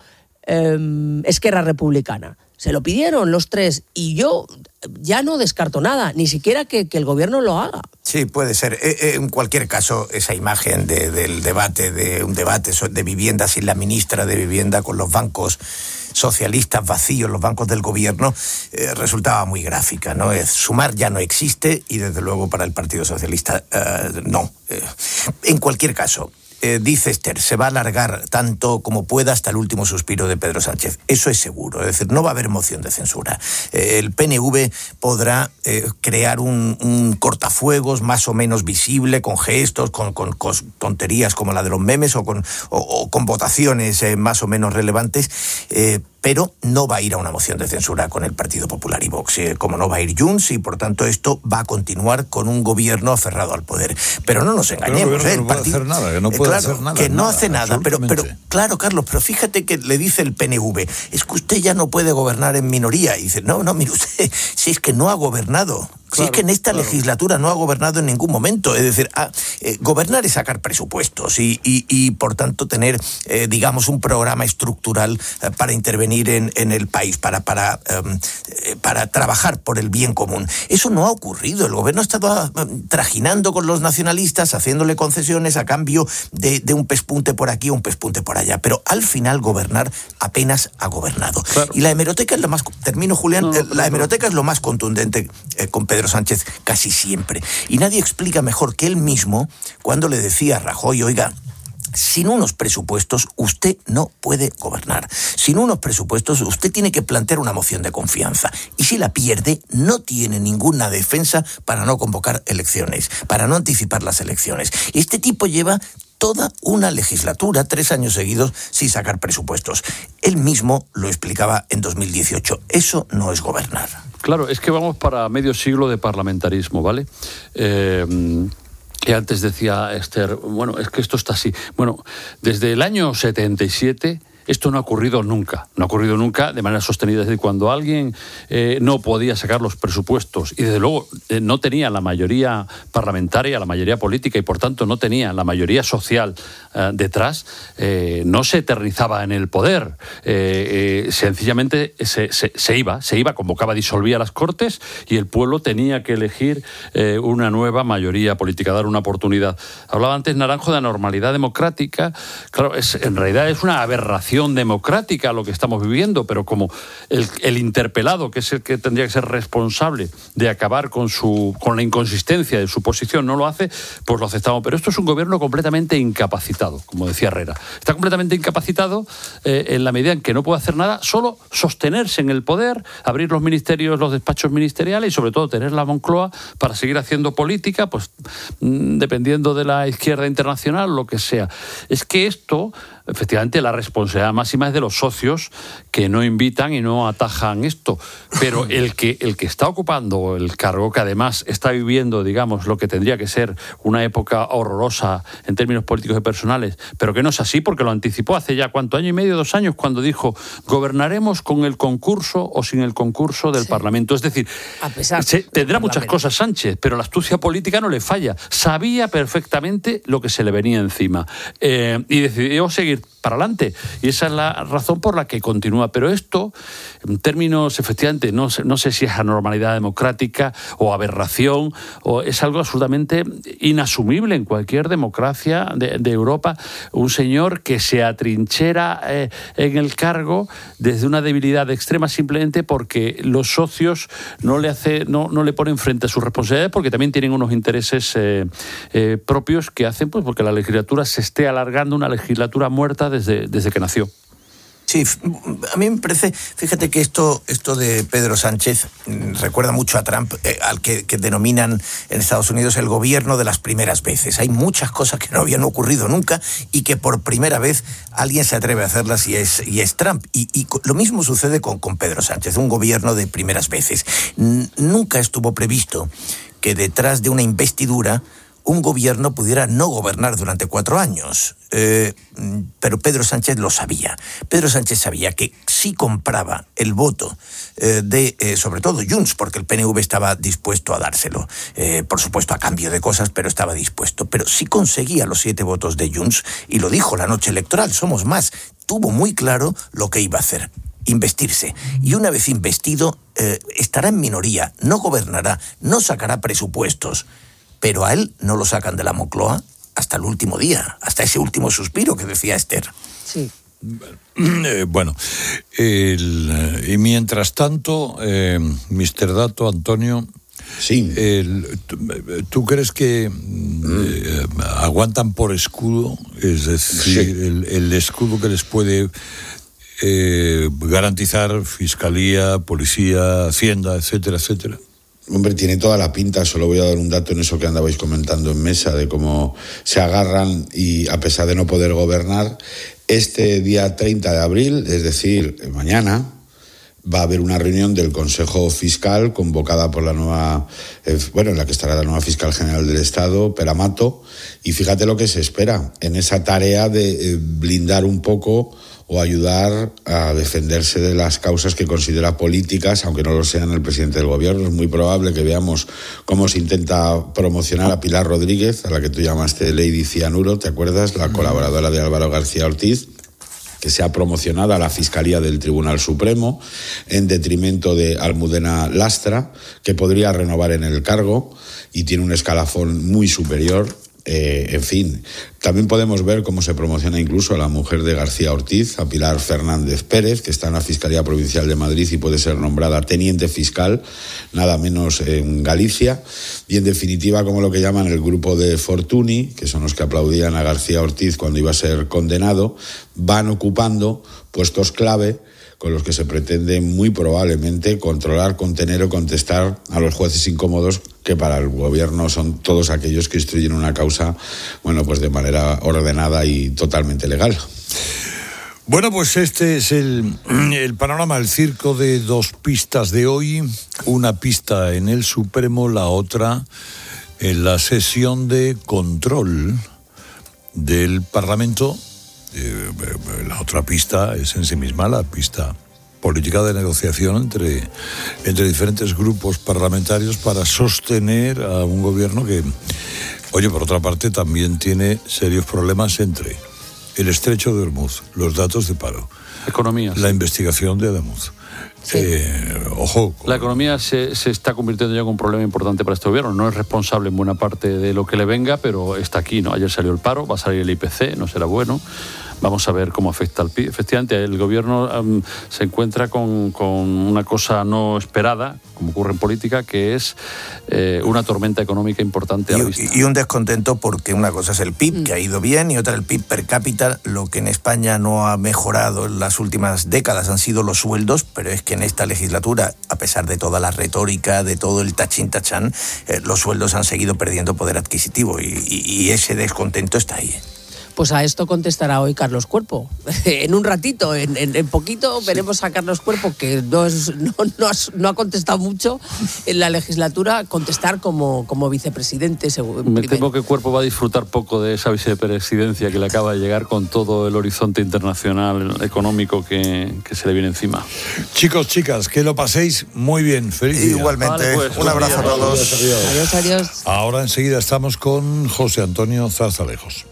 eh, Esquerra Republicana. Se lo pidieron los tres y yo ya no descarto nada, ni siquiera que, que el gobierno lo haga. Sí, puede ser. En cualquier caso, esa imagen de, del debate, de un debate de vivienda sin la ministra de Vivienda, con los bancos socialistas vacíos, los bancos del gobierno, eh, resultaba muy gráfica, ¿no? Sumar ya no existe y desde luego para el Partido Socialista eh, no. Eh, en cualquier caso, Eh, dice Esther, se va a alargar tanto como pueda hasta el último suspiro de Pedro Sánchez. Eso es seguro, es decir, no va a haber moción de censura. Eh, el P N V podrá eh, crear un, un cortafuegos más o menos visible, con gestos, con, con, con tonterías como la de los memes o con, o, o con votaciones eh, más o menos relevantes, eh, pero no va a ir a una moción de censura con el Partido Popular y Vox, eh, como no va a ir Junts, y por tanto esto va a continuar con un gobierno aferrado al poder. Pero no nos engañemos, pero ¿eh? No El puede partido, hacer nada, que no puede eh, claro, hacer nada. Que no nada, hace nada, pero, pero claro, Carlos, pero fíjate que le dice el P N V, es que usted ya no puede gobernar en minoría. Y dice, no, no, mire usted, si es que no ha gobernado. Si claro, es que en esta claro. legislatura no ha gobernado en ningún momento. Es decir, ah, eh, gobernar es sacar presupuestos y, y, y por tanto, tener, eh, digamos, un programa estructural eh, para intervenir en, en el país, para, para, eh, para trabajar por el bien común. Eso no ha ocurrido. El gobierno ha estado eh, trajinando con los nacionalistas, haciéndole concesiones a cambio de, de un pespunte por aquí o un pespunte por allá. Pero al final, gobernar apenas ha gobernado. Claro. Y la hemeroteca es lo más... Termino, Julián. No, no, la hemeroteca no. es lo más contundente eh, con Pedro Sánchez casi siempre. Y nadie explica mejor que él mismo cuando le decía a Rajoy, oiga, sin unos presupuestos usted no puede gobernar. Sin unos presupuestos usted tiene que plantear una moción de confianza. Y si la pierde, no tiene ninguna defensa para no convocar elecciones, para no anticipar las elecciones. Y este tipo lleva toda una legislatura, tres años seguidos, sin sacar presupuestos. Él mismo lo explicaba en dos mil dieciocho. Eso no es gobernar. Claro, es que vamos para medio siglo de parlamentarismo, ¿vale? Eh, que antes decía Esther, bueno, es que esto está así. Bueno, desde el año setenta y siete esto no ha ocurrido nunca, no ha ocurrido nunca de manera sostenida. Es decir, cuando alguien eh, no podía sacar los presupuestos y desde luego eh, no tenía la mayoría parlamentaria, la mayoría política y por tanto no tenía la mayoría social eh, detrás, eh, no se eternizaba en el poder. Eh, eh, sencillamente se, se, se iba, se iba, convocaba, disolvía las Cortes y el pueblo tenía que elegir eh, una nueva mayoría política, dar una oportunidad. Hablaba antes Naranjo de anormalidad democrática. Claro, es, en realidad es una aberración democrática lo que estamos viviendo, pero como el, el interpelado, que es el que tendría que ser responsable de acabar con su con la inconsistencia de su posición, no lo hace, pues lo aceptamos. Pero esto es un gobierno completamente incapacitado, como decía Herrera. Está completamente incapacitado eh, en la medida en que no puede hacer nada, solo sostenerse en el poder, abrir los ministerios, los despachos ministeriales y sobre todo tener la Moncloa para seguir haciendo política, pues mmm, dependiendo de la izquierda internacional, lo que sea. Es que esto, efectivamente, la responsabilidad máxima es de los socios que no invitan y no atajan esto. Pero el que, el que está ocupando el cargo, que además está viviendo, digamos, lo que tendría que ser una época horrorosa en términos políticos y personales, pero que no es así porque lo anticipó hace ya, ¿cuánto? Año y medio, dos años, cuando dijo, gobernaremos con el concurso o sin el concurso del sí. Parlamento. Es decir, a pesar se, tendrá muchas cosas Sánchez, pero la astucia política no le falla. Sabía perfectamente lo que se le venía encima eh, y decidió seguir para adelante. Y esa es la razón por la que continúa. Pero esto, en términos, efectivamente, no sé, no sé si es anormalidad democrática o aberración, o es algo absolutamente inasumible en cualquier democracia de, de Europa. Un señor que se atrinchera eh, en el cargo desde una debilidad extrema simplemente porque los socios no le, hace, no, no le ponen frente a sus responsabilidades porque también tienen unos intereses eh, eh, propios que hacen pues porque la legislatura se esté alargando, una legislatura muerta desde, desde que nació. Sí, a mí me parece, fíjate que esto, esto de Pedro Sánchez recuerda mucho a Trump, eh, al que, que denominan en Estados Unidos el gobierno de las primeras veces. Hay muchas cosas que no habían ocurrido nunca y que por primera vez alguien se atreve a hacerlas y es, y es Trump. Y, y lo mismo sucede con, con Pedro Sánchez, un gobierno de primeras veces. N- nunca estuvo previsto que detrás de una investidura un gobierno pudiera no gobernar durante cuatro años. Eh, pero Pedro Sánchez lo sabía. Pedro Sánchez sabía que si compraba el voto eh, de, eh, sobre todo, Junts, porque el P N V estaba dispuesto a dárselo. Eh, por supuesto, a cambio de cosas, pero estaba dispuesto. Pero si conseguía los siete votos de Junts, y lo dijo la noche electoral, somos más, tuvo muy claro lo que iba a hacer. Investirse. Y una vez investido, eh, estará en minoría, no gobernará, no sacará presupuestos. Pero a él no lo sacan de la Moncloa hasta el último día, hasta ese último suspiro que decía Esther. Sí. Eh, bueno, el, y mientras tanto, eh, mister Dato, Antonio, sí. el, ¿tú, ¿tú crees que eh, aguantan por escudo? Es decir, sí. el, el escudo que les puede eh, garantizar Fiscalía, Policía, Hacienda, etcétera, etcétera. Hombre, tiene toda la pinta. Solo voy a dar un dato en eso que andabais comentando en mesa, de cómo se agarran y a pesar de no poder gobernar, este día treinta de abril, es decir, mañana, va a haber una reunión del Consejo Fiscal convocada por la nueva, eh, bueno, en la que estará la nueva Fiscal General del Estado, Pera Mato, y fíjate lo que se espera en esa tarea de eh, blindar un poco o ayudar a defenderse de las causas que considera políticas, aunque no lo sean el presidente del gobierno. Es muy probable que veamos cómo se intenta promocionar a Pilar Rodríguez, a la que tú llamaste Lady Cianuro, ¿te acuerdas? La colaboradora de Álvaro García Ortiz, que sea promocionada a la Fiscalía del Tribunal Supremo, en detrimento de Almudena Lastra, que podría renovar en el cargo y tiene un escalafón muy superior. Eh, en fin, también podemos ver cómo se promociona incluso a la mujer de García Ortiz, a Pilar Fernández Pérez, que está en la Fiscalía Provincial de Madrid y puede ser nombrada teniente fiscal, nada menos en Galicia, y en definitiva como lo que llaman el grupo de Fortuny, que son los que aplaudían a García Ortiz cuando iba a ser condenado, van ocupando puestos clave con los que se pretende muy probablemente controlar, contener o contestar a los jueces incómodos, que para el gobierno son todos aquellos que instruyen una causa, bueno, pues de manera ordenada y totalmente legal. Bueno, pues este es el, el panorama, el circo de dos pistas de hoy. Una pista en el Supremo, la otra en la sesión de control del Parlamento, Eh, la otra pista es en sí misma la pista política de negociación entre, entre diferentes grupos parlamentarios para sostener a un gobierno que, oye, por otra parte, también tiene serios problemas entre el estrecho de Hormuz, los datos de paro, economía, la sí. investigación de Ademuz. Sí. Eh, ojo. La economía se, se está convirtiendo ya en un problema importante para este gobierno. No es responsable en buena parte de lo que le venga, pero está aquí, ¿no? Ayer salió el paro, va a salir el I P C, no será bueno. Vamos a ver cómo afecta al P I B. Efectivamente, el gobierno um, se encuentra con, con una cosa no esperada, como ocurre en política, que es eh, una tormenta económica importante a la vista. Y, y un descontento porque una cosa es el P I B, que ha ido bien, y otra el P I B per cápita. Lo que en España no ha mejorado en las últimas décadas han sido los sueldos, pero es que en esta legislatura, a pesar de toda la retórica, de todo el tachín tachán, eh, los sueldos han seguido perdiendo poder adquisitivo y, y, y ese descontento está ahí. Pues a esto contestará hoy Carlos Cuerpo. En un ratito, en, en, en poquito, sí. Veremos a Carlos Cuerpo, que no, es, no, no, has, no ha contestado mucho en la legislatura, contestar como, como vicepresidente. Según, Me temo que Cuerpo va a disfrutar poco de esa vicepresidencia que le acaba de llegar con todo el horizonte internacional económico que, que se le viene encima. Chicos, chicas, que lo paséis muy bien. Feliz día. Igualmente, vale, pues, un abrazo a todos. Adiós, adiós. Adiós, adiós. Ahora enseguida estamos con José Antonio Zarzalejos.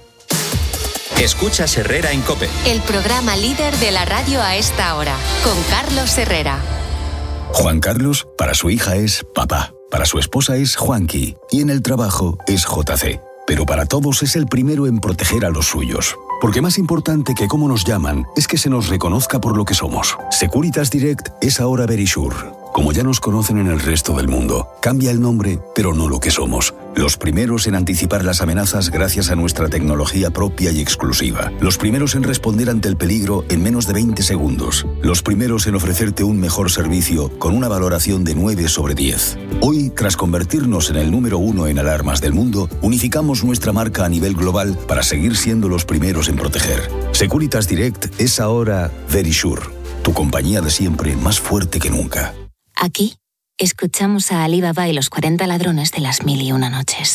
Escuchas Herrera en COPE. El programa líder de la radio a esta hora, con Carlos Herrera. Juan Carlos, para su hija es papá, para su esposa es Juanqui y en el trabajo es J C. Pero para todos es el primero en proteger a los suyos. Porque más importante que cómo nos llaman es que se nos reconozca por lo que somos. Securitas Direct es ahora Verisure. Como ya nos conocen en el resto del mundo, cambia el nombre, pero no lo que somos. Los primeros en anticipar las amenazas gracias a nuestra tecnología propia y exclusiva. Los primeros en responder ante el peligro en menos de veinte segundos. Los primeros en ofrecerte un mejor servicio con una valoración de nueve sobre diez. Hoy, tras convertirnos en el número uno en alarmas del mundo, unificamos nuestra marca a nivel global para seguir siendo los primeros en proteger. Securitas Direct es ahora Verisure, tu compañía de siempre más fuerte que nunca. Aquí escuchamos a Alibaba y los cuarenta ladrones de las mil y una noches.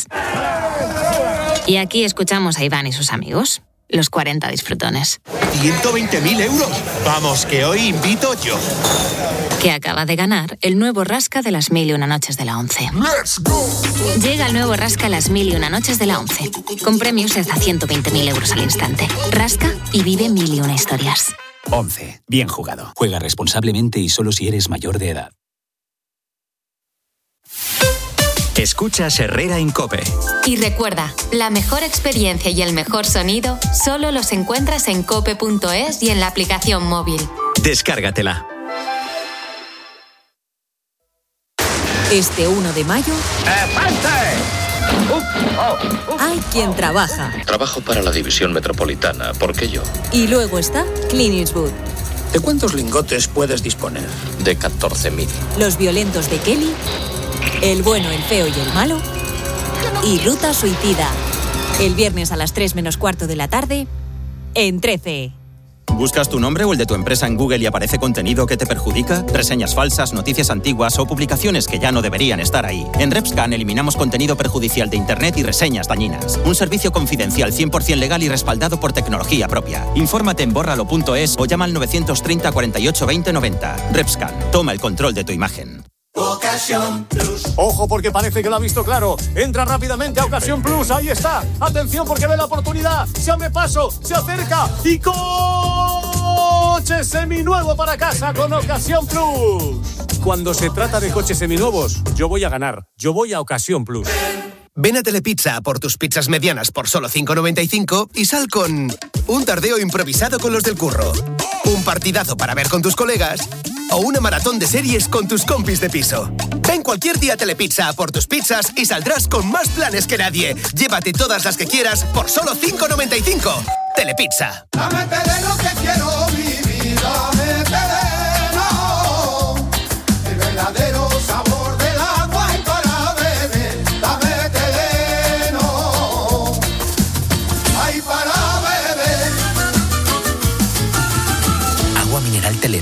Y aquí escuchamos a Iván y sus amigos, los cuarenta disfrutones. ¡ciento veinte mil euros! Vamos, que hoy invito yo. Que acaba de ganar el nuevo Rasca de las mil y una noches de la once. ¡Let's go! Llega el nuevo Rasca las mil y una noches de la once, con premios de hasta ciento veinte mil euros al instante. Rasca y vive mil y una historias. once. Bien jugado. Juega responsablemente y solo si eres mayor de edad. Escuchas Herrera en COPE. Y recuerda, la mejor experiencia y el mejor sonido solo los encuentras en cope punto es y en la aplicación móvil. Descárgatela. Este uno de mayo... Hay quien trabaja. Trabajo para la división metropolitana. ¿Por qué yo? Y luego está Clint Eastwood. ¿De cuántos lingotes puedes disponer? De catorce mil. Los violentos de Kelly, El bueno, el feo y el malo, y Ruta Suicida. El viernes a las tres menos cuarto de la tarde, en trece. ¿Buscas tu nombre o el de tu empresa en Google y aparece contenido que te perjudica? ¿Reseñas falsas, noticias antiguas o publicaciones que ya no deberían estar ahí? En RepScan eliminamos contenido perjudicial de Internet y reseñas dañinas. Un servicio confidencial cien por ciento legal y respaldado por tecnología propia. Infórmate en bórralo punto es o llama al novecientos treinta, cuarenta y ocho, veinte, noventa. RepScan. Toma el control de tu imagen. Ocasión Plus. Ojo, porque parece que lo ha visto claro. Entra rápidamente a Ocasión Plus. Ahí está. Atención, porque ve la oportunidad. Se abre paso, se acerca y coche seminuevo para casa con Ocasión Plus. Cuando se trata de coches seminuevos, yo voy a ganar. Yo voy a Ocasión Plus. Ven a Telepizza por tus pizzas medianas por solo cinco noventa y cinco y sal con un tardeo improvisado con los del curro, un partidazo para ver con tus colegas o una maratón de series con tus compis de piso. Ven cualquier día a Telepizza por tus pizzas y saldrás con más planes que nadie. Llévate todas las que quieras por solo cinco noventa y cinco. Telepizza. Dame Teleno que quiero vivir, dame Teleno, el verdadero sabor del agua y para beber. Dame Teleno, ay para beber. Agua mineral Teleno.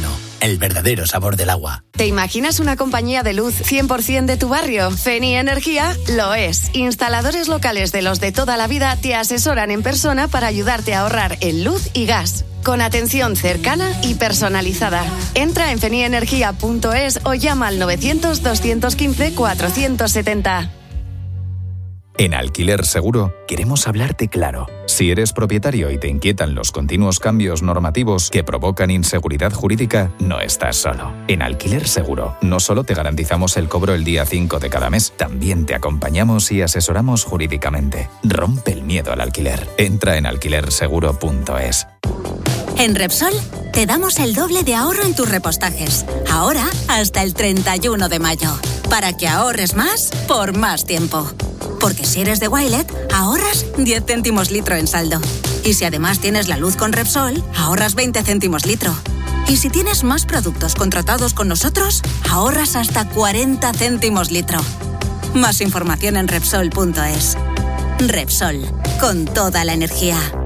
el verdadero sabor del agua. ¿Te imaginas una compañía de luz cien por ciento de tu barrio? Feni Energía lo es. Instaladores locales de los de toda la vida te asesoran en persona para ayudarte a ahorrar en luz y gas, con atención cercana y personalizada. Entra en fenienergia punto es o llama al novecientos, doscientos quince, cuatrocientos setenta. En Alquiler Seguro queremos hablarte claro. Si eres propietario y te inquietan los continuos cambios normativos que provocan inseguridad jurídica, no estás solo. En Alquiler Seguro no solo te garantizamos el cobro el día cinco de cada mes, también te acompañamos y asesoramos jurídicamente. Rompe el miedo al alquiler. Entra en alquiler seguro punto es. En Repsol te damos el doble de ahorro en tus repostajes. Ahora hasta el treinta y uno de mayo. Para que ahorres más por más tiempo. Porque si eres de Wilet, ahorras diez céntimos litro en saldo. Y si además tienes la luz con Repsol, ahorras veinte céntimos litro. Y si tienes más productos contratados con nosotros, ahorras hasta cuarenta céntimos litro. Más información en Repsol punto es. Repsol, con toda la energía.